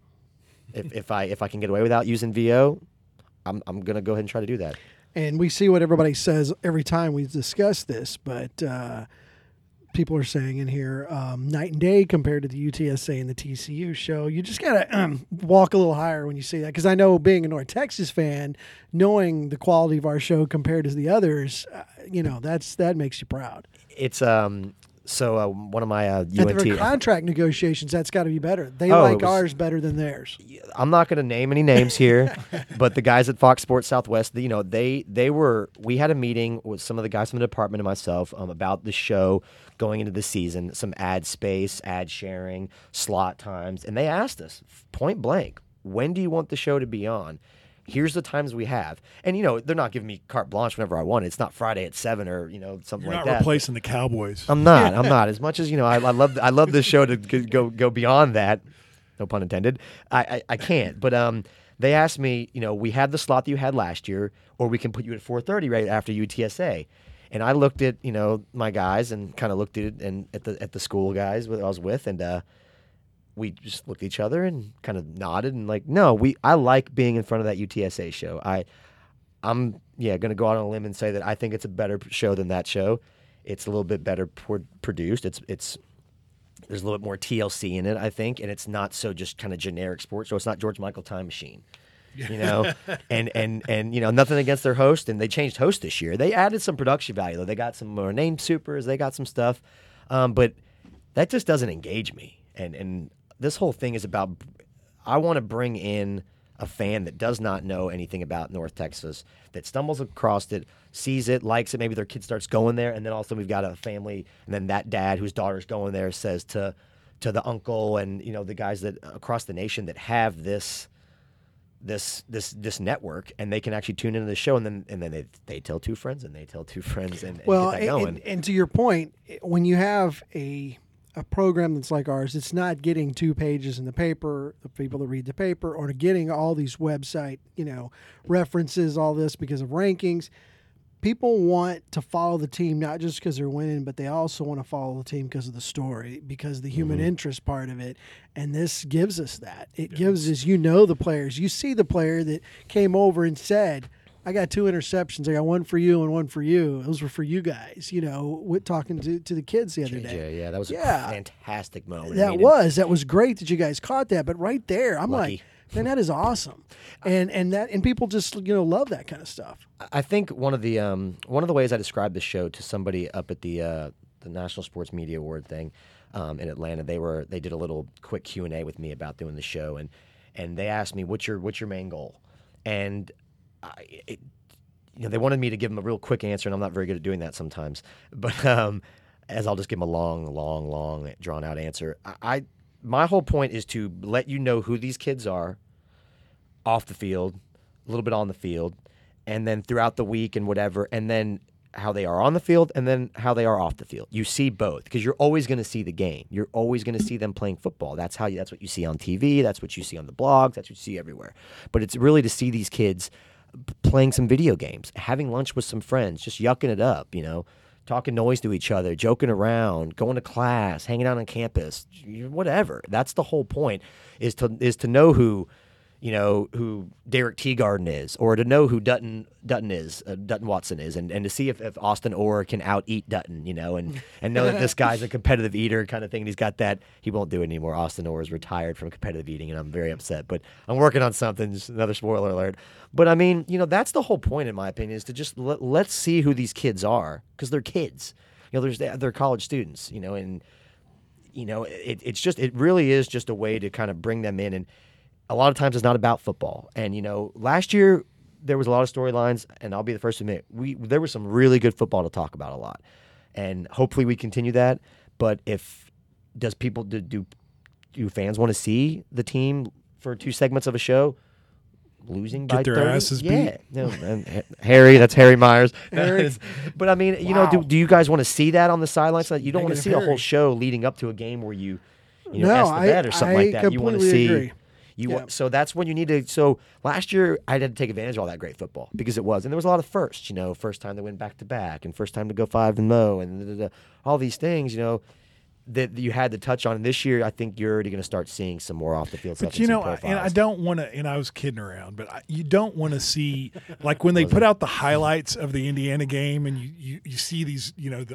I can get away without using VO, I'm gonna go ahead and try to do that. And we see what everybody says every time we discuss this, but people are saying in here, night and day compared to the UTSA and the TCU show. You just got to walk a little higher when you say that, because I know, being a North Texas fan, knowing the quality of our show compared to the others, that makes you proud. It's so one of my UNT At the contract negotiations, that's got to be better. They ours better than theirs. I'm not going to name any names here, but the guys at Fox Sports Southwest, we had a meeting with some of the guys from the department and myself about the show going into the season, some ad space, ad sharing, slot times, and they asked us point blank, when do you want the show to be on? Here's the times we have. And, they're not giving me carte blanche whenever I want it. It's not Friday at 7 or, something like that. You're not replacing the Cowboys. I'm not. As much as, I love this show to go beyond that. No pun intended. I can't. But they asked me, we had the slot that you had last year, or we can put you at 4:30 right after UTSA. And I looked at, my guys and kind of looked at it and at the school guys that I was with, and we just looked at each other and kind of nodded and I like being in front of that UTSA show. I'm going to go out on a limb and say that I think it's a better show than that show. It's a little bit better produced. There's a little bit more TLC in it, I think, and it's not so just kind of generic sports. So it's not George Michael Time Machine, and nothing against their host. And they changed host this year. They added some production value though. They got some more name supers. They got some stuff, but that just doesn't engage me. And this whole thing is about, I want to bring in a fan that does not know anything about North Texas, that stumbles across it, sees it, likes it, maybe their kid starts going there, and then also we've got a family, and then that dad whose daughter's going there says to the uncle and the guys that across the nation that have this network, and they can actually tune into the show, and then they tell two friends, and they tell two friends, and get that going. And to your point, when you have a program that's like ours, it's not getting 2 pages in the paper, the people that read the paper, or getting all these website, references, all this because of rankings. People want to follow the team not just because they're winning, but they also want to follow the team because of the story, because of the human interest part of it. And this gives us that. It gives us, the players. You see the player that came over and said, I got 2 interceptions. I got one for you and one for you. Those were for you guys, talking to the kids the other day. Yeah, that was a fantastic moment. That was great that you guys caught that. But right there, I'm like, man, that is awesome. And people just, love that kind of stuff. I think one of the ways I described the show to somebody up at the National Sports Media Award thing in Atlanta, they did a little quick Q&A with me about doing the show, and they asked me, what's your main goal? And they wanted me to give them a real quick answer, and I'm not very good at doing that sometimes. But as I'll just give them a long, drawn-out answer. My whole point is to let you know who these kids are off the field, a little bit on the field, and then throughout the week and whatever, and then how they are on the field and then how they are off the field. You see both because you're always going to see the game. You're always going to see them playing football. That's what you see on TV. That's what you see on the blogs. That's what you see everywhere. But it's really to see these kids playing some video games, having lunch with some friends, just yucking it up, talking noise to each other, joking around, going to class, hanging out on campus, whatever. That's the whole point, is to know who Derek Teagarden is, or to know who Dutton Watson is, and to see if Austin Orr can out-eat Dutton, and know that this guy's a competitive eater kind of thing. And he's got that. He won't do it anymore. Austin Orr is retired from competitive eating, and I'm very upset. But I'm working on something. Just another spoiler alert. But I mean, that's the whole point, in my opinion, is to just let's see who these kids are, because they're kids. They're college students. It really is just a way to kind of bring them in. And a lot of times it's not about football. And, last year there was a lot of storylines, and I'll be the first to admit, there was some really good football to talk about a lot. And hopefully we continue that. But do fans want to see the team for 2 segments of a show losing by 30? Get their asses beat? Yeah. Harry, that's Harry Myers. But I mean, do you guys want to see that on the sidelines? So that you don't want to see a whole show leading up to a game where you ask the bet or something like that. You want to see. Agree. So that's when you need to. So last year I had to take advantage of all that great football because it was, and there was a lot of firsts. First time they went back to back, and first time to go 5-0, and all these things. That you had to touch on. And this year, I think you're already going to start seeing some more off the field stuff. But and I don't want to. And I was kidding around, but you don't want to see like when they put out the highlights of the Indiana game, and you see these,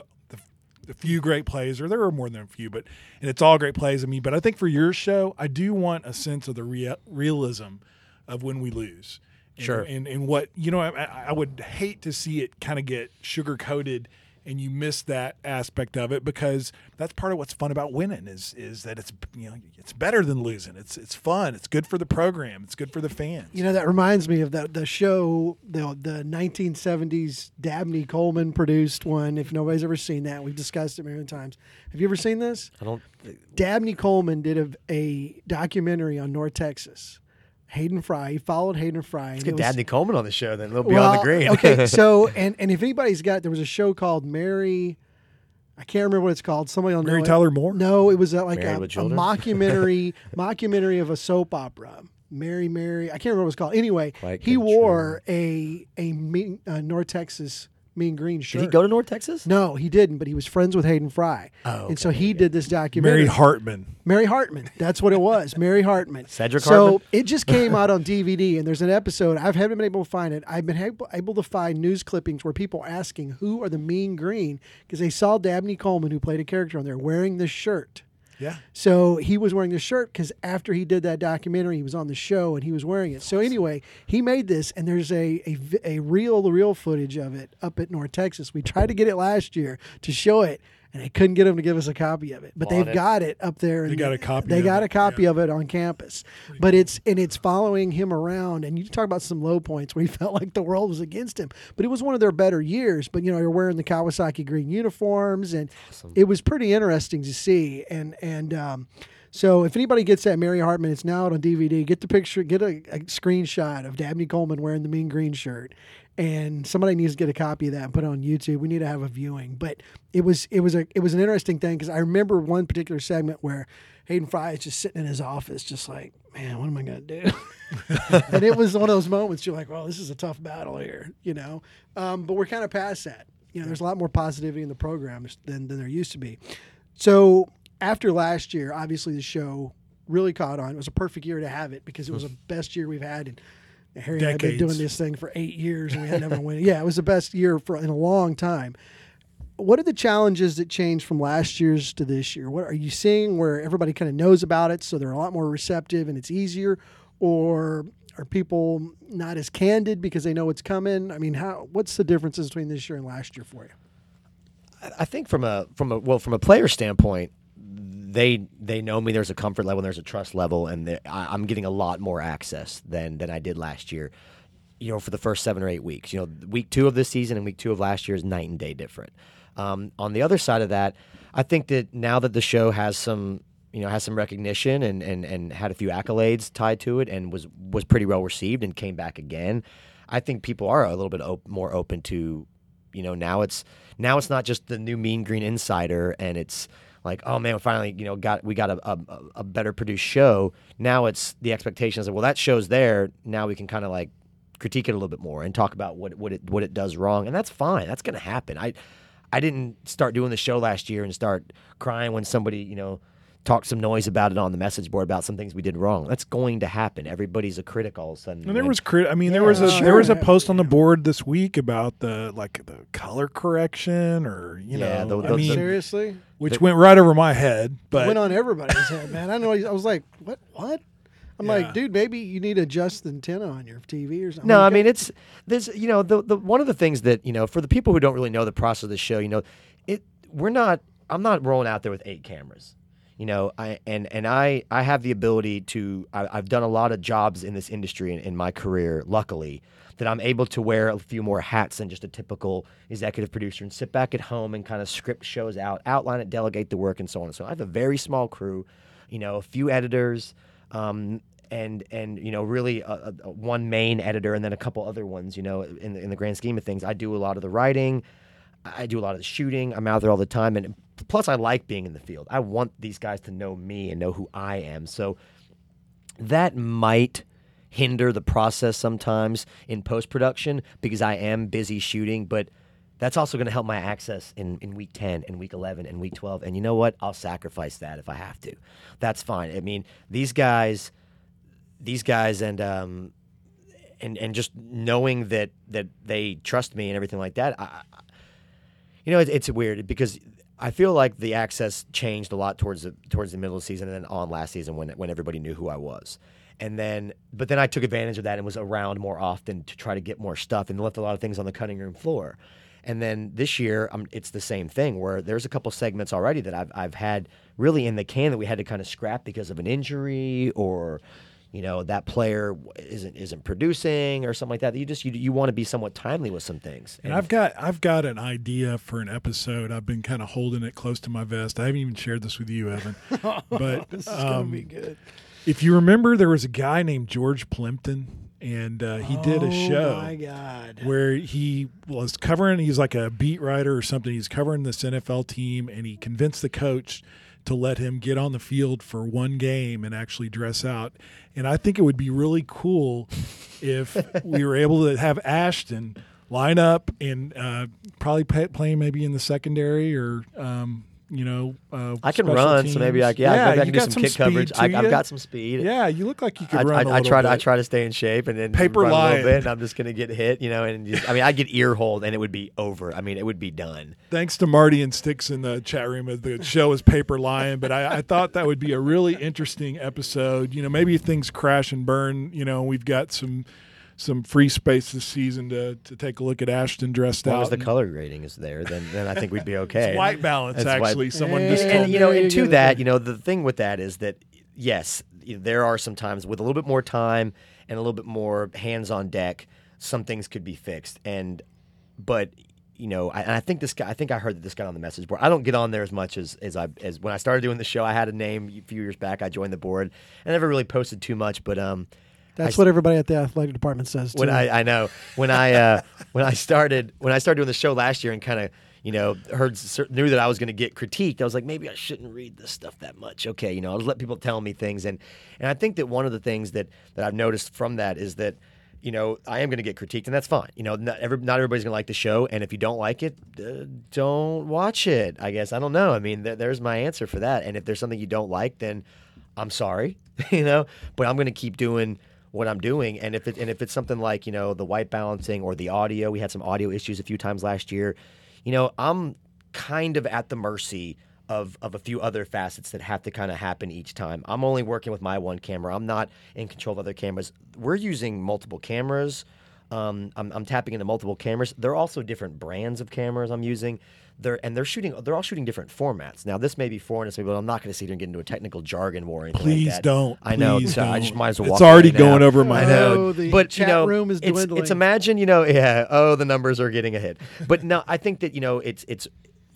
the few great plays, or there were more than a few, and it's all great plays. But I think for your show, I do want a sense of the realism of when we lose. Sure. And what I would hate to see it kind of get sugar coated, and you miss that aspect of it, because that's part of what's fun about winning is that it's better than losing. It's fun. It's good for the program. It's good for the fans. That reminds me of the show, the 1970s Dabney Coleman produced one. If nobody's ever seen that, we've discussed it many times. Have you ever seen this? I don't. Dabney Coleman did a documentary on North Texas. Hayden Fry. He followed Hayden Fry. Let's get Dabney Coleman on the show then. They'll be on the green. Okay, so and if anybody's there was a show called Mary. I can't remember what it's called. Somebody will know. Mary Tyler Moore? No, it was like a Married with Children? mockumentary of a soap opera. Mary. I can't remember what it's called. Anyway, Quite he true. wore a North Texas Mean Green shirt. Did he go to North Texas? No, he didn't, but he was friends with Hayden Fry. Oh, and so he did this documentary. Mary Hartman. That's what it was. Mary Hartman. Cedric so Hartman? it just came out on DVD, and there's an episode. I haven't been able to find it. I've been able to find news clippings where people asking who are the Mean Green, because they saw Dabney Coleman, who played a character on there, wearing this shirt. Yeah. So he was wearing the shirt because after he did that documentary, he was on the show and he was wearing it. So anyway, he made this, and there's a reel footage of it up at North Texas. We tried to get it last year to show it, and they couldn't get them to give us a copy of it. But they've got it up there. They got a copy. They got a copy of it on campus. But it's following him around, and you talk about some low points where he felt like the world was against him. But it was one of their better years. But you're wearing the Kawasaki green uniforms, and it was pretty interesting to see. So if anybody gets that Mary Hartman, it's now out on DVD. Get the picture, get a screenshot of Dabney Coleman wearing the Mean Green shirt, and somebody needs to get a copy of that and put it on YouTube. We need to have a viewing. But it was an interesting thing, because I remember one particular segment where Hayden Fry is just sitting in his office, just like, man, what am I going to do? And it was one of those moments you're like, well, this is a tough battle here, But we're kind of past that. There's a lot more positivity in the program than there used to be. So after last year, obviously the show really caught on. It was a perfect year to have it because it was the best year we've had. And Harry and I have been doing this thing for 8 years, and we had never won it. Yeah, it was the best year in a long time. What are the challenges that changed from last year's to this year? What are you seeing where everybody kind of knows about it, so they're a lot more receptive and it's easier? Or are people not as candid because they know it's coming? I mean, what's the differences between this year and last year for you? I think from a player standpoint, they know me. There's a comfort level, and there's a trust level, and I'm getting a lot more access than I did last year. For the first 7 or 8 weeks. Week 2 of this season and week 2 of last year is night and day different. On the other side of that, I think that now that the show has some recognition and had a few accolades tied to it and was pretty well received and came back again, I think people are a little bit more open to, now it's not just the new Mean Green Insider and it's like, oh man, we finally got a better produced show. Now it's the expectations of, well, that show's there. Now we can kind of like critique it a little bit more and talk about what it does wrong, and that's fine. That's going to happen. I didn't start doing the show last year and start crying when somebody talked some noise about it on the message board about some things we did wrong. That's going to happen. Everybody's a critic all of a sudden. And there was there was a post on the board this week about the color correction or seriously, which went right over my head, but it went on everybody's head, man. I know. I was like, what? I'm like, dude, maybe you need to adjust the antenna on your TV or something. No, I mean there's the one of the things that for the people who don't really know the process of the show, I'm not rolling out there with 8 cameras. I have the ability to. I've done a lot of jobs in this industry in my career, luckily, that I'm able to wear a few more hats than just a typical executive producer and sit back at home and kind of script shows out, outline it, delegate the work, and so on and so on. I have a very small crew, a few editors. And really one main editor and then a couple other ones, in the grand scheme of things. I do a lot of the writing. I do a lot of the shooting. I'm out there all the time. And plus I like being in the field. I want these guys to know me and know who I am. So that might hinder the process sometimes in post-production because I am busy shooting, but that's also going to help my access in week 10 and week 11 and week 12. And you know what? I'll sacrifice that if I have to. That's fine. I mean, these guys and just knowing that they trust me and everything like that, it's weird because I feel like the access changed a lot towards the middle of the season and then on last season when everybody knew who I was. But then I took advantage of that and was around more often to try to get more stuff and left a lot of things on the cutting room floor. And then this year, it's the same thing where there's a couple segments already that I've had really in the can that we had to kind of scrap because of an injury or, that player isn't producing or something like that. You want to be somewhat timely with some things. And I've got an idea for an episode. I've been kind of holding it close to my vest. I haven't even shared this with you, Evan. But this is gonna be good. If you remember, there was a guy named George Plimpton, and he did a show my God. where he was covering, he's like a beat writer or something. He's covering this NFL team, and he convinced the coach to let him get on the field for one game and actually dress out. And I think it would be really cool if we were able to have Ashton line up and probably playing maybe in the secondary or I can special run, teams. so maybe maybe I can do some kick speed coverage. to I've you. got some speed. Yeah, you look like you could run a I little try bit. I try to stay in shape and then Paper run a lion. little bit, and I'm just going to get hit, and I'd get ear hold, and it would be over. I mean, it would be done. Thanks to Marty and Sticks in the chat room. The show is Paper Lion, but I thought that would be a really interesting episode. Maybe if things crash and burn, we've got some free space this season to take a look at Ashton dressed As long out. as the color grading is there, then I think we'd be okay. It's white balance, It's actually. white. Someone Hey, just told And me. and to that, the thing with that is that yes, there are some times with a little bit more time and a little bit more hands on deck, some things could be fixed. But I think this guy. I think I heard that this guy on the message board. I don't get on there as much as when I started doing the show. I had a name a few years back. I joined the board. I never really posted too much, but That's what everybody at the athletic department says too. when I know when I started doing the show last year and kind of knew that I was going to get critiqued, I was like, maybe I shouldn't read this stuff that much. Okay, I'll let people tell me things, and I think that one of the things that I've noticed from that is that I am going to get critiqued, and that's fine. Not everybody's going to like the show, and if you don't like it, don't watch it. I guess I don't know. I mean, there's my answer for that. And if there's something you don't like, then I'm sorry, but I'm going to keep doing what I'm doing. And if it's something like, the white balancing or the audio, we had some audio issues a few times last year, I'm kind of at the mercy of a few other facets that have to kind of happen each time. I'm only working with my one camera. I'm not in control of other cameras. We're using multiple cameras. I'm tapping into multiple cameras. There are also different brands of cameras I'm using. They're all shooting different formats. Now, this may be foreign to me, but I'm not going to sit here and get into a technical jargon war or anything Please like that. don't. I know. Please So I don't. just might as well It's walk already away now. going over my I head. know. The But chat room is dwindling. it's imagine, the numbers are getting ahead. But no, I think that, it's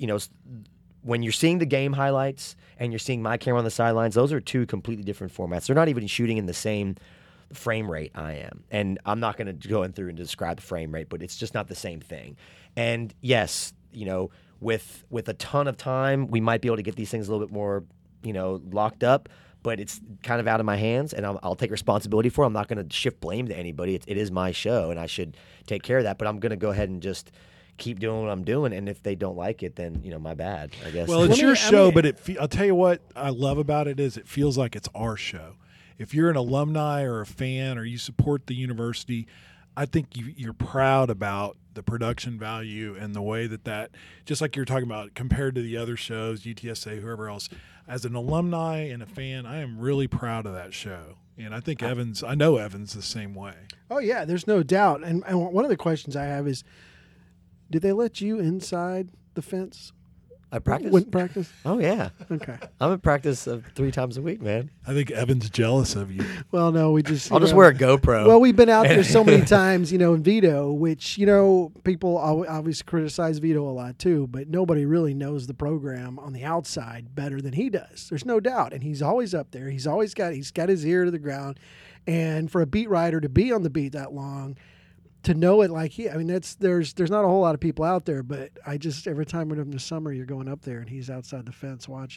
when you're seeing the game highlights and you're seeing my camera on the sidelines, those are two completely different formats. They're not even shooting in the same frame rate I am. And I'm not going to go through and describe the frame rate, but it's just not the same thing. And yes, with a ton of time, we might be able to get these things a little bit more, locked up, but it's kind of out of my hands, and I'll take responsibility for it. I'm not going to shift blame to anybody. It is my show, and I should take care of that, but I'm going to go ahead and just keep doing what I'm doing, and if they don't like it, then my bad, I guess. Well, it's your show, but I'll tell you what I love about it is it feels like it's our show. If you're an alumni or a fan or you support the university, I think you're proud about the production value and the way that just like you're talking about compared to the other shows, UTSA, whoever else. As an alumni and a fan, I am really proud of that show. And I think I know Evan's the same way. Oh yeah, there's no doubt. And one of the questions I have is, did they let you inside the fence? I practice. Wouldn't practice? Oh yeah, Okay. I'm in practice 3 times a week, man. I think Evan's jealous of you. Well, no, we just. I'll just wear a GoPro. Well, we've been out there so many times, in Vito, which, people obviously criticize Vito a lot too, but nobody really knows the program on the outside better than he does. There's no doubt. And he's always up there. He's got his ear to the ground. And for a beat writer to be on the beat that long, to know it like there's not a whole lot of people out there, but every time we're in the summer, you're going up there and he's outside the fence watching.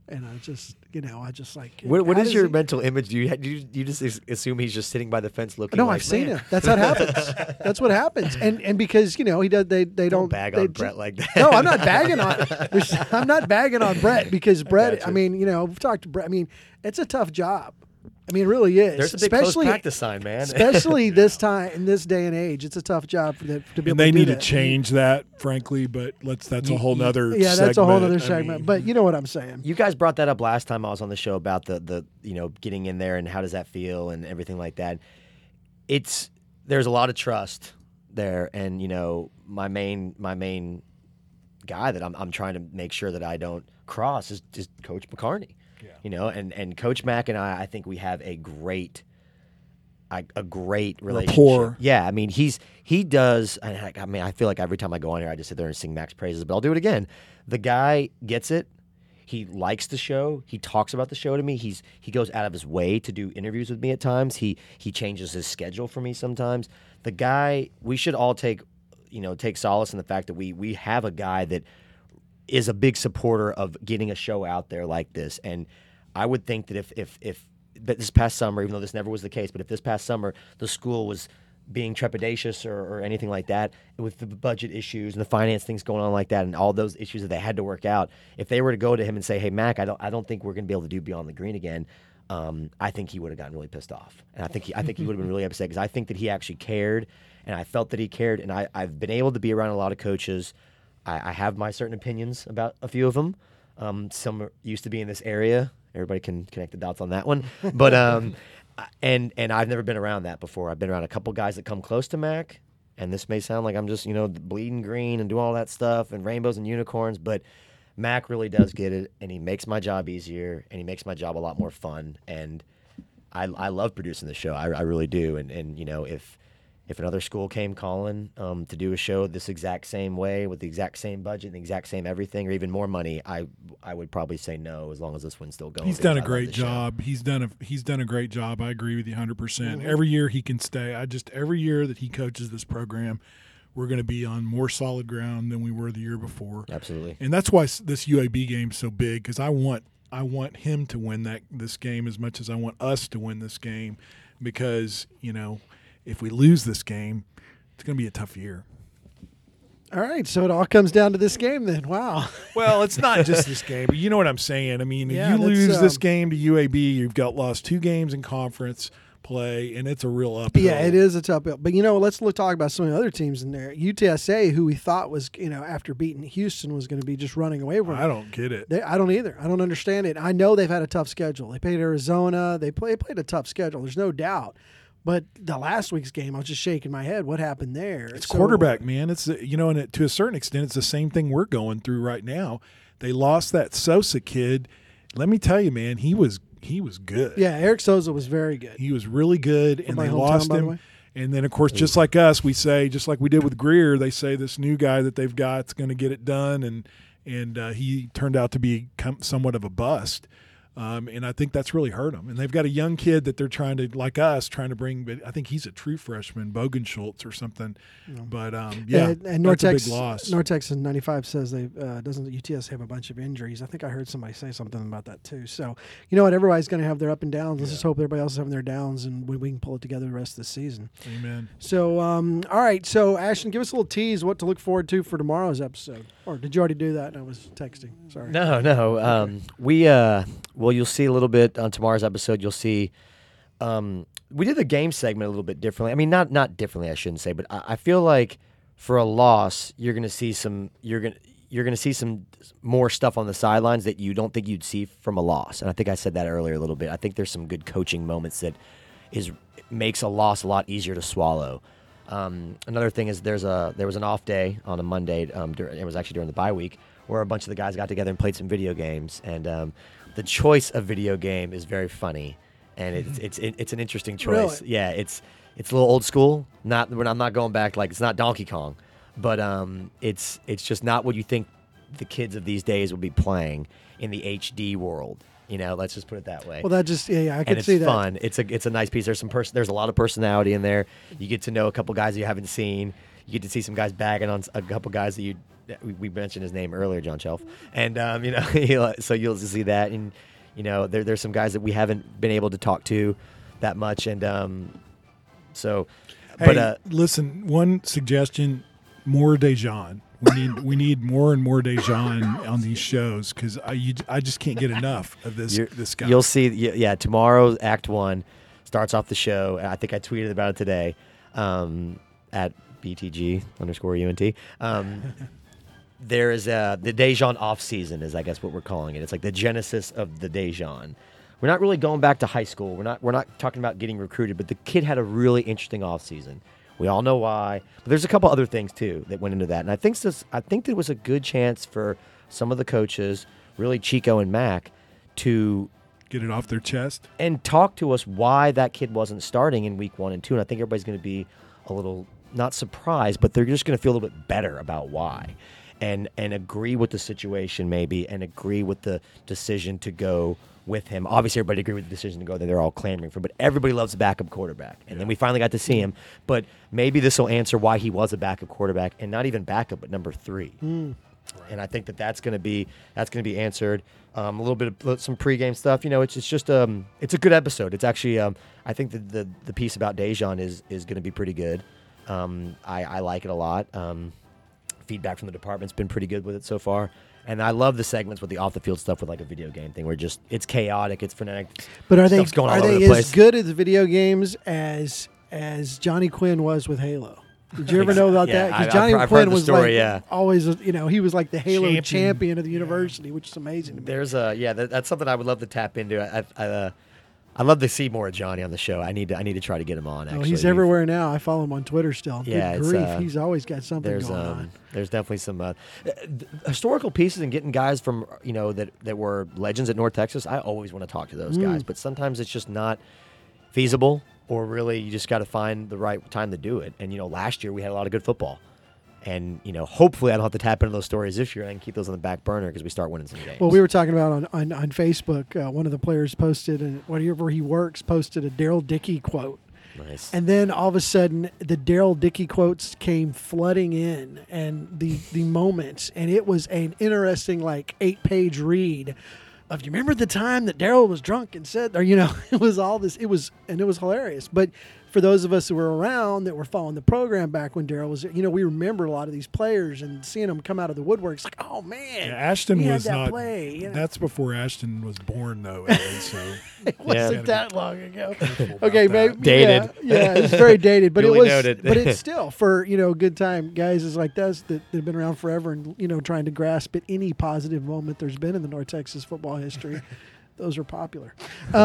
And I just, I just like. What how is does your he- mental image? Do you just assume he's just sitting by the fence looking? No, like, I've seen "Man, it. That's what happens. That's what happens. And because he does, they Don't don't bag they on ju- Brett like that. No, I'm not bagging on. I'm not bagging on Brett because Brett. gotcha. I mean, we've talked to Brett. I mean, it's a tough job. I mean, it really is. There's a big especially post-practice sign, man. especially this time in this day and age. It's a tough job for them to be And able they to do need to that. change that, frankly. But that's a whole nother. Yeah, that's a whole other segment. I segment. mean, But you know what I'm saying. You guys brought that up last time I was on the show about the getting in there and how does that feel and everything like that. There's a lot of trust there, and my main guy that I'm trying to make sure that I don't cross is just Coach McCarney. Yeah. And Coach Mack and I think we have a great relationship. Rapport. Yeah, I mean he does. I mean I feel like every time I go on here I just sit there and sing Mack's praises, but I'll do it again. The guy gets it. He likes the show. He talks about the show to me. He goes out of his way to do interviews with me at times. He changes his schedule for me sometimes. The guy, we should all take solace in the fact that we have a guy that is a big supporter of getting a show out there like this. And I would think that if this past summer, even though this never was the case, but if this past summer the school was being trepidatious or anything like that, with the budget issues and the finance things going on like that and all those issues that they had to work out, if they were to go to him and say, hey, Mac, I don't think we're going to be able to do Beyond the Green again, I think he would have gotten really pissed off. And I think he would have been really upset because I think that he actually cared, and I felt that he cared. And I've been able to be around a lot of coaches. I have my certain opinions about a few of them. Some used to be in this area. Everybody can connect the dots on that one. But and I've never been around that before. I've been around a couple guys that come close to Mac, and this may sound like I'm just bleeding green and doing all that stuff and rainbows and unicorns, but Mac really does get it, and he makes my job easier, and he makes my job a lot more fun. And I love producing the show. I really do. And if another school came calling to do a show this exact same way with the exact same budget and the exact same everything or even more money, I would probably say no as long as this one's still going. He's because done a I love great the show. job. He's done a great job. I agree with you 100%. Every year he can stay. Every year that he coaches this program, we're going to be on more solid ground than we were the year before. Absolutely. And that's why this UAB game is so big, because I want him to win this game as much as I want us to win this game, because if we lose this game, it's going to be a tough year. All right, so it all comes down to this game then. Wow. Well, it's not just this game, but you know what I'm saying. I mean, Yeah, if you lose that's, this game to UAB, you've lost 2 games in conference play, and it's a real uphill. Yeah, it is a tough bill. But let's talk about some of the other teams in there. UTSA, who we thought was, after beating Houston, was going to be just running away from I don't get it. I don't either. I don't understand it. I know they've had a tough schedule. They played Arizona. They played a tough schedule. There's no doubt. But the last week's game, I was just shaking my head. What happened there? It's quarterback, man. It's and to a certain extent, it's the same thing we're going through right now. They lost that Sosa kid. Let me tell you, man, he was good. Yeah, Eric Sosa was very good. He was really good, and my they hometown, lost by the him. way. And then, of course, just like us, we say, just like we did with Greer, they say this new guy that they've got is going to get it done, and he turned out to be somewhat of a bust. And I think that's really hurt them. And they've got a young kid that they're trying to bring, but I think he's a true freshman, Bogenschultz or something. But and that's a Nortex, big loss. Nortex in 95 says they doesn't UTS have a bunch of injuries. I think I heard somebody say something about that too. So you know what, everybody's going to have their up and downs. Let's just hope everybody else is having their downs, and we can pull it together the rest of the season. Amen. So all right, so Ashton, give us a little tease what to look forward to for tomorrow's episode. Or did you already do that? I was texting. Sorry. No. Well, you'll see a little bit on tomorrow's episode. You'll see we did the game segment a little bit differently. I mean, not differently, I shouldn't say, but I feel like for a loss, you're going to see some more stuff on the sidelines that you don't think you'd see from a loss. And I think I said that earlier a little bit. I think there's some good coaching moments that makes a loss a lot easier to swallow. Another thing is there was an off day on a Monday. It was actually during the bye week where a bunch of the guys got together and played some video games. And the choice of video game is very funny, and it's an interesting choice. Really? Yeah, it's a little old school. I'm not going back, like it's not Donkey Kong, but it's just not what you think the kids of these days will be playing in the HD world. Let's just put it that way. Well, that just I can and see it's that. fun. It's a nice piece. There's a lot of personality in there. You get to know a couple guys you haven't seen. you get to see some guys bagging on a couple guys that we mentioned his name earlier, John Shelf, and so you'll see that, and there's some guys that we haven't been able to talk to that much, and so. Hey, but listen, one suggestion: more Dejan. We need more and more Dejan on these shows because I just can't get enough of this guy. You'll see. Yeah, tomorrow Act 1 starts off the show. I think I tweeted about it today at BTG_UNT. There is the Dejan off season is I guess what we're calling it. It's like the genesis of the Dejan. We're not really going back to high school. We're not talking about getting recruited, but the kid had a really interesting off season. We all know why, but there's a couple other things too that went into that, and I think there was a good chance for some of the coaches, really Chico and Mac, to get it off their chest and talk to us why that kid wasn't starting in week 1 and 2. And I think everybody's going to be a little not surprised, but they're just going to feel a little bit better about why, and agree with the situation maybe, and agree with the decision to go with him. Obviously, everybody agreed with the decision to go there. They're all clamoring for, but everybody loves a backup quarterback. And then we finally got to see him. But maybe this will answer why he was a backup quarterback, and not even backup, but number 3. Right. And I think that's going to be answered. A little bit of some pregame stuff. It's just it's a good episode. It's actually I think the piece about Dejan is going to be pretty good. I like it a lot. Feedback from the department's been pretty good with it so far. And I love the segments with the off the field stuff with like a video game thing where it's chaotic, it's frenetic. But are they the as good at the video games as Johnny Quinn was with Halo? Did you ever know about that? Because Johnny Quinn was story, always, he was like the Halo champion of the university, which is amazing to me. That's something I would love to tap into. I'd love to see more of Johnny on the show. I need to try to get him on. Actually, he's everywhere now. I follow him on Twitter still. Yeah, Good grief, he's always got something going on. There's definitely some historical pieces and getting guys from that were legends at North Texas. I always want to talk to those guys, but sometimes it's just not feasible, or really you just got to find the right time to do it. And last year we had a lot of good football. And, hopefully I don't have to tap into those stories this year, and I can keep those on the back burner because we start winning some games. Well, we were talking about on Facebook, one of the players posted, and wherever he works, posted a Daryl Dickey quote. Nice. And then all of a sudden, the Daryl Dickey quotes came flooding in, and the moments, and it was an interesting 8-page read of, you remember the time that Daryl was drunk and said, or it was all this, it was hilarious. But for those of us who were around that were following the program back when Daryl was, we remember a lot of these players and seeing them come out of the woodwork. It's like, oh man, Ashton was that not. Play, That's before Ashton was born, though. Ed, so it wasn't that long ago. Okay, maybe dated. Yeah, it's very dated, but it was. Noted. But it's still for good time guys is like us that have been around forever and trying to grasp at any positive moment there's been in the North Texas football history. Those are popular.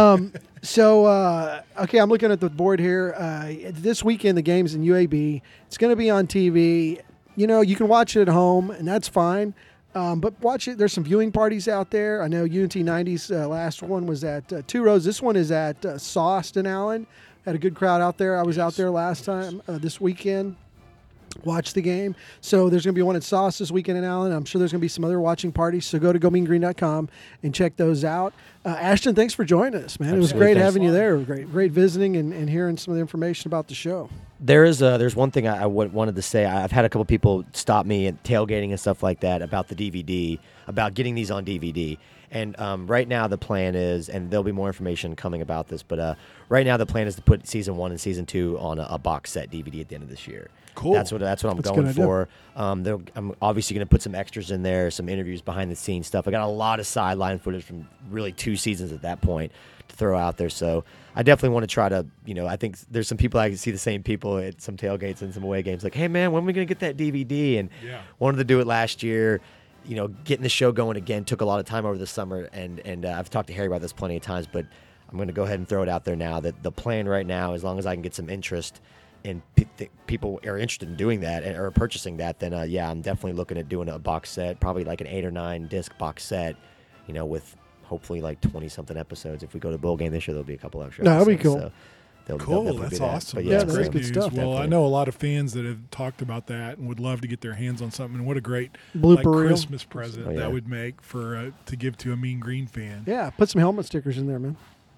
Okay, I'm looking at the board here. This weekend, the game's in UAB. It's going to be on TV. You can watch it at home, and that's fine. But watch it. There's some viewing parties out there. I know UNT 90's last one was at Two Roads. This one is at Sauce in Allen. Had a good crowd out there. I was out there last time, this weekend. Watch the game. So there's going to be one at Sauce this weekend in Allen. I'm sure there's going to be some other watching parties. So go to GoMeanGreen.com and check those out. Ashton, thanks for joining us, man. It was great having you there. Great visiting and hearing some of the information about the show. There's one thing I wanted to say. I've had a couple people stop me at tailgating and stuff like that about the DVD, about getting these on DVD. And right now the plan is, and there'll be more information coming about this, but right now the plan is to put season 1 and season 2 on a box set DVD at the end of this year. Cool. That's what I'm going for. I'm obviously going to put some extras in there, some interviews, behind the scenes stuff. I got a lot of sideline footage from really 2 seasons at that point to throw out there. So I definitely want to try to, I think there's some people, I can see the same people at some tailgates and some away games like, hey man, when are we going to get that DVD? And wanted to do it last year. Getting the show going again took a lot of time over the summer, and I've talked to Harry about this plenty of times, but I'm going to go ahead and throw it out there now that the plan right now, as long as I can get some interest and people are interested in doing that or purchasing that, then I'm definitely looking at doing a box set, probably like an 8 or 9 disc box set, with hopefully like 20-something episodes. If we go to bowl game this year, there'll be a couple extra. No, that'd be cool. So cool, that's awesome. But that's great good stuff. Well, Definitely. I know a lot of fans that have talked about that and would love to get their hands on something. And what a great blooper reel. Christmas present that would make for to give to a Mean Green fan. Yeah, put some helmet stickers in there, man.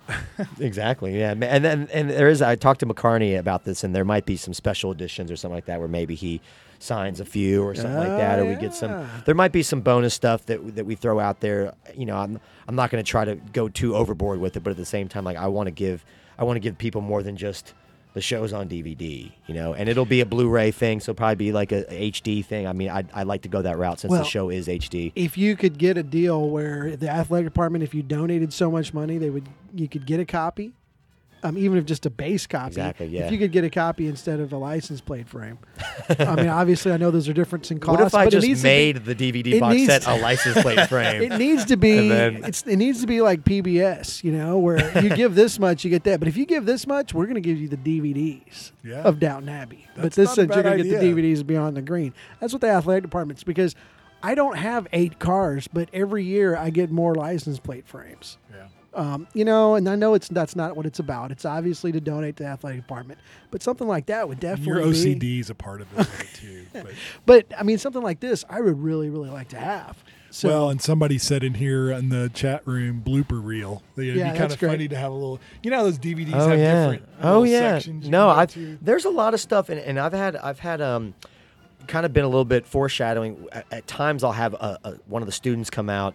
Exactly. Yeah. And there is. I talked to McCarney about this, and there might be some special editions or something like that, where maybe he signs a few or something like that, or we get some. There might be some bonus stuff that we throw out there. You know, I'm not going to try to go too overboard with it, but at the same time, like I want to give people more than just the show's on DVD, you know, and it'll be a Blu-ray thing, so it'll probably be like a HD thing. I mean, I'd like to go that route since the show is HD. If you could get a deal where the athletic department, if you donated so much money, you could get a copy, even if just a base copy. Exactly, yeah. If you could get a copy instead of a license plate frame. I mean, obviously, I know those are different in cost. What if I but just made the DVD box set a license plate frame? It needs to be. It needs to be like PBS, you know, where you give this much, you get that. But if you give this much, we're going to give you the DVDs of Downton Abbey. But this said you're going to get the DVDs Beyond the Green. That's what the athletic department's, because I don't have 8 cars, but every year I get more license plate frames. Yeah. You know, and I know that's not what it's about. It's obviously to donate to the athletic department, but something like that would definitely Your OCD is a part of it too. But I mean, something like this, I would really, really like to have. So, well, and somebody said in here in the chat room, blooper reel. It'd be kind of funny to have a little. You know, how those DVDs have different. Sections. No, there's a lot of stuff, and I've had kind of been a little bit foreshadowing. At times, I'll have one of the students come out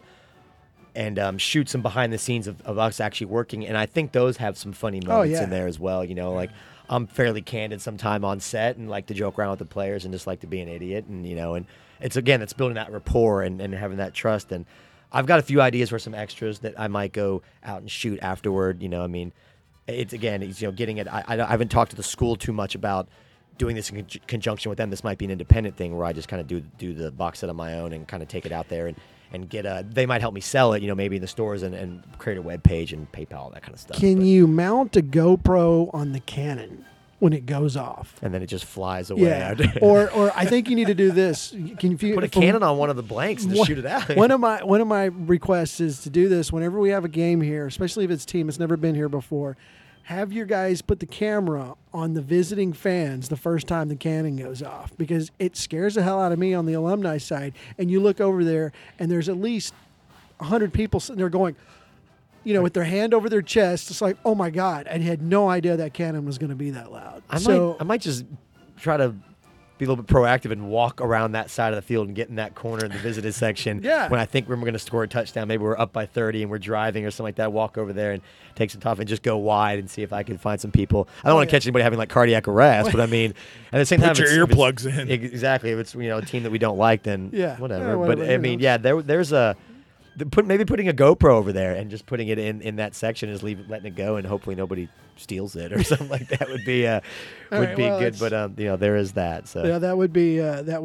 and shoot some behind the scenes of us actually working, and I think those have some funny moments in there as well. You know, like I'm fairly candid sometime on set and like to joke around with the players and just like to be an idiot, and you know, and it's building that rapport and having that trust. And I've got a few ideas for some extras that I might go out and shoot afterward. You know, I mean, it's you know, getting it. I haven't talked to the school too much about doing this in conjunction with them. This might be an independent thing where I just kind of do the box set on my own and kind of take it out there and get they might help me sell it, you know, maybe in the stores and create a web page and PayPal, that kind of stuff. Can you mount a GoPro on the Canon when it goes off? And then it just flies away. Yeah. or I think you need to do this. Can you put a Canon on one of the blanks and just shoot it out? One of my requests is to do this whenever we have a game here, especially if it's a team that's never been here before. Have your guys put the camera on the visiting fans the first time the cannon goes off, because it scares the hell out of me on the alumni side. And you look over there, and there's at least 100 people sitting there going, you know, with their hand over their chest. It's like, oh my God, I had no idea that cannon was going to be that loud. I might just try to be a little bit proactive and walk around that side of the field and get in that corner in the visited section. When I think we're going to score a touchdown, maybe we're up by 30 and we're driving or something like that, walk over there and take some time and just go wide and see if I can find some people. I don't want to catch anybody having like cardiac arrest, but I mean, at the same time, put your earplugs in. Exactly. If it's, you know, a team that we don't like, then whatever. Yeah, but I mean, there's maybe putting a GoPro over there and just putting it in that section and just letting it go, and hopefully nobody steals it or something like that would be good. But you know, there is that. So yeah, that would be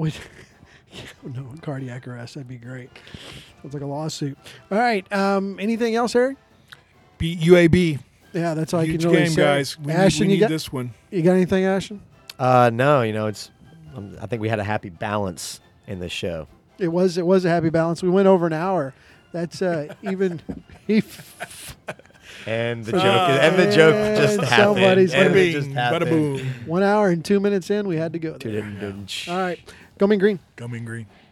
no, cardiac arrest. That'd be great. Sounds like a lawsuit. All right. Anything else, Harry? Beat UAB. Yeah, that's all Huge I can really game, say. guys. We need this one. You got anything, Ashton? No, you know, I think we had a happy balance in this show. It was a happy balance. We went over an hour. That's even. And the joke just happened. Somebody's and bing, it just happened. Bada boom. 1 hour and 2 minutes in, we had to go there. All right. Go Mean Green. Go Mean Green.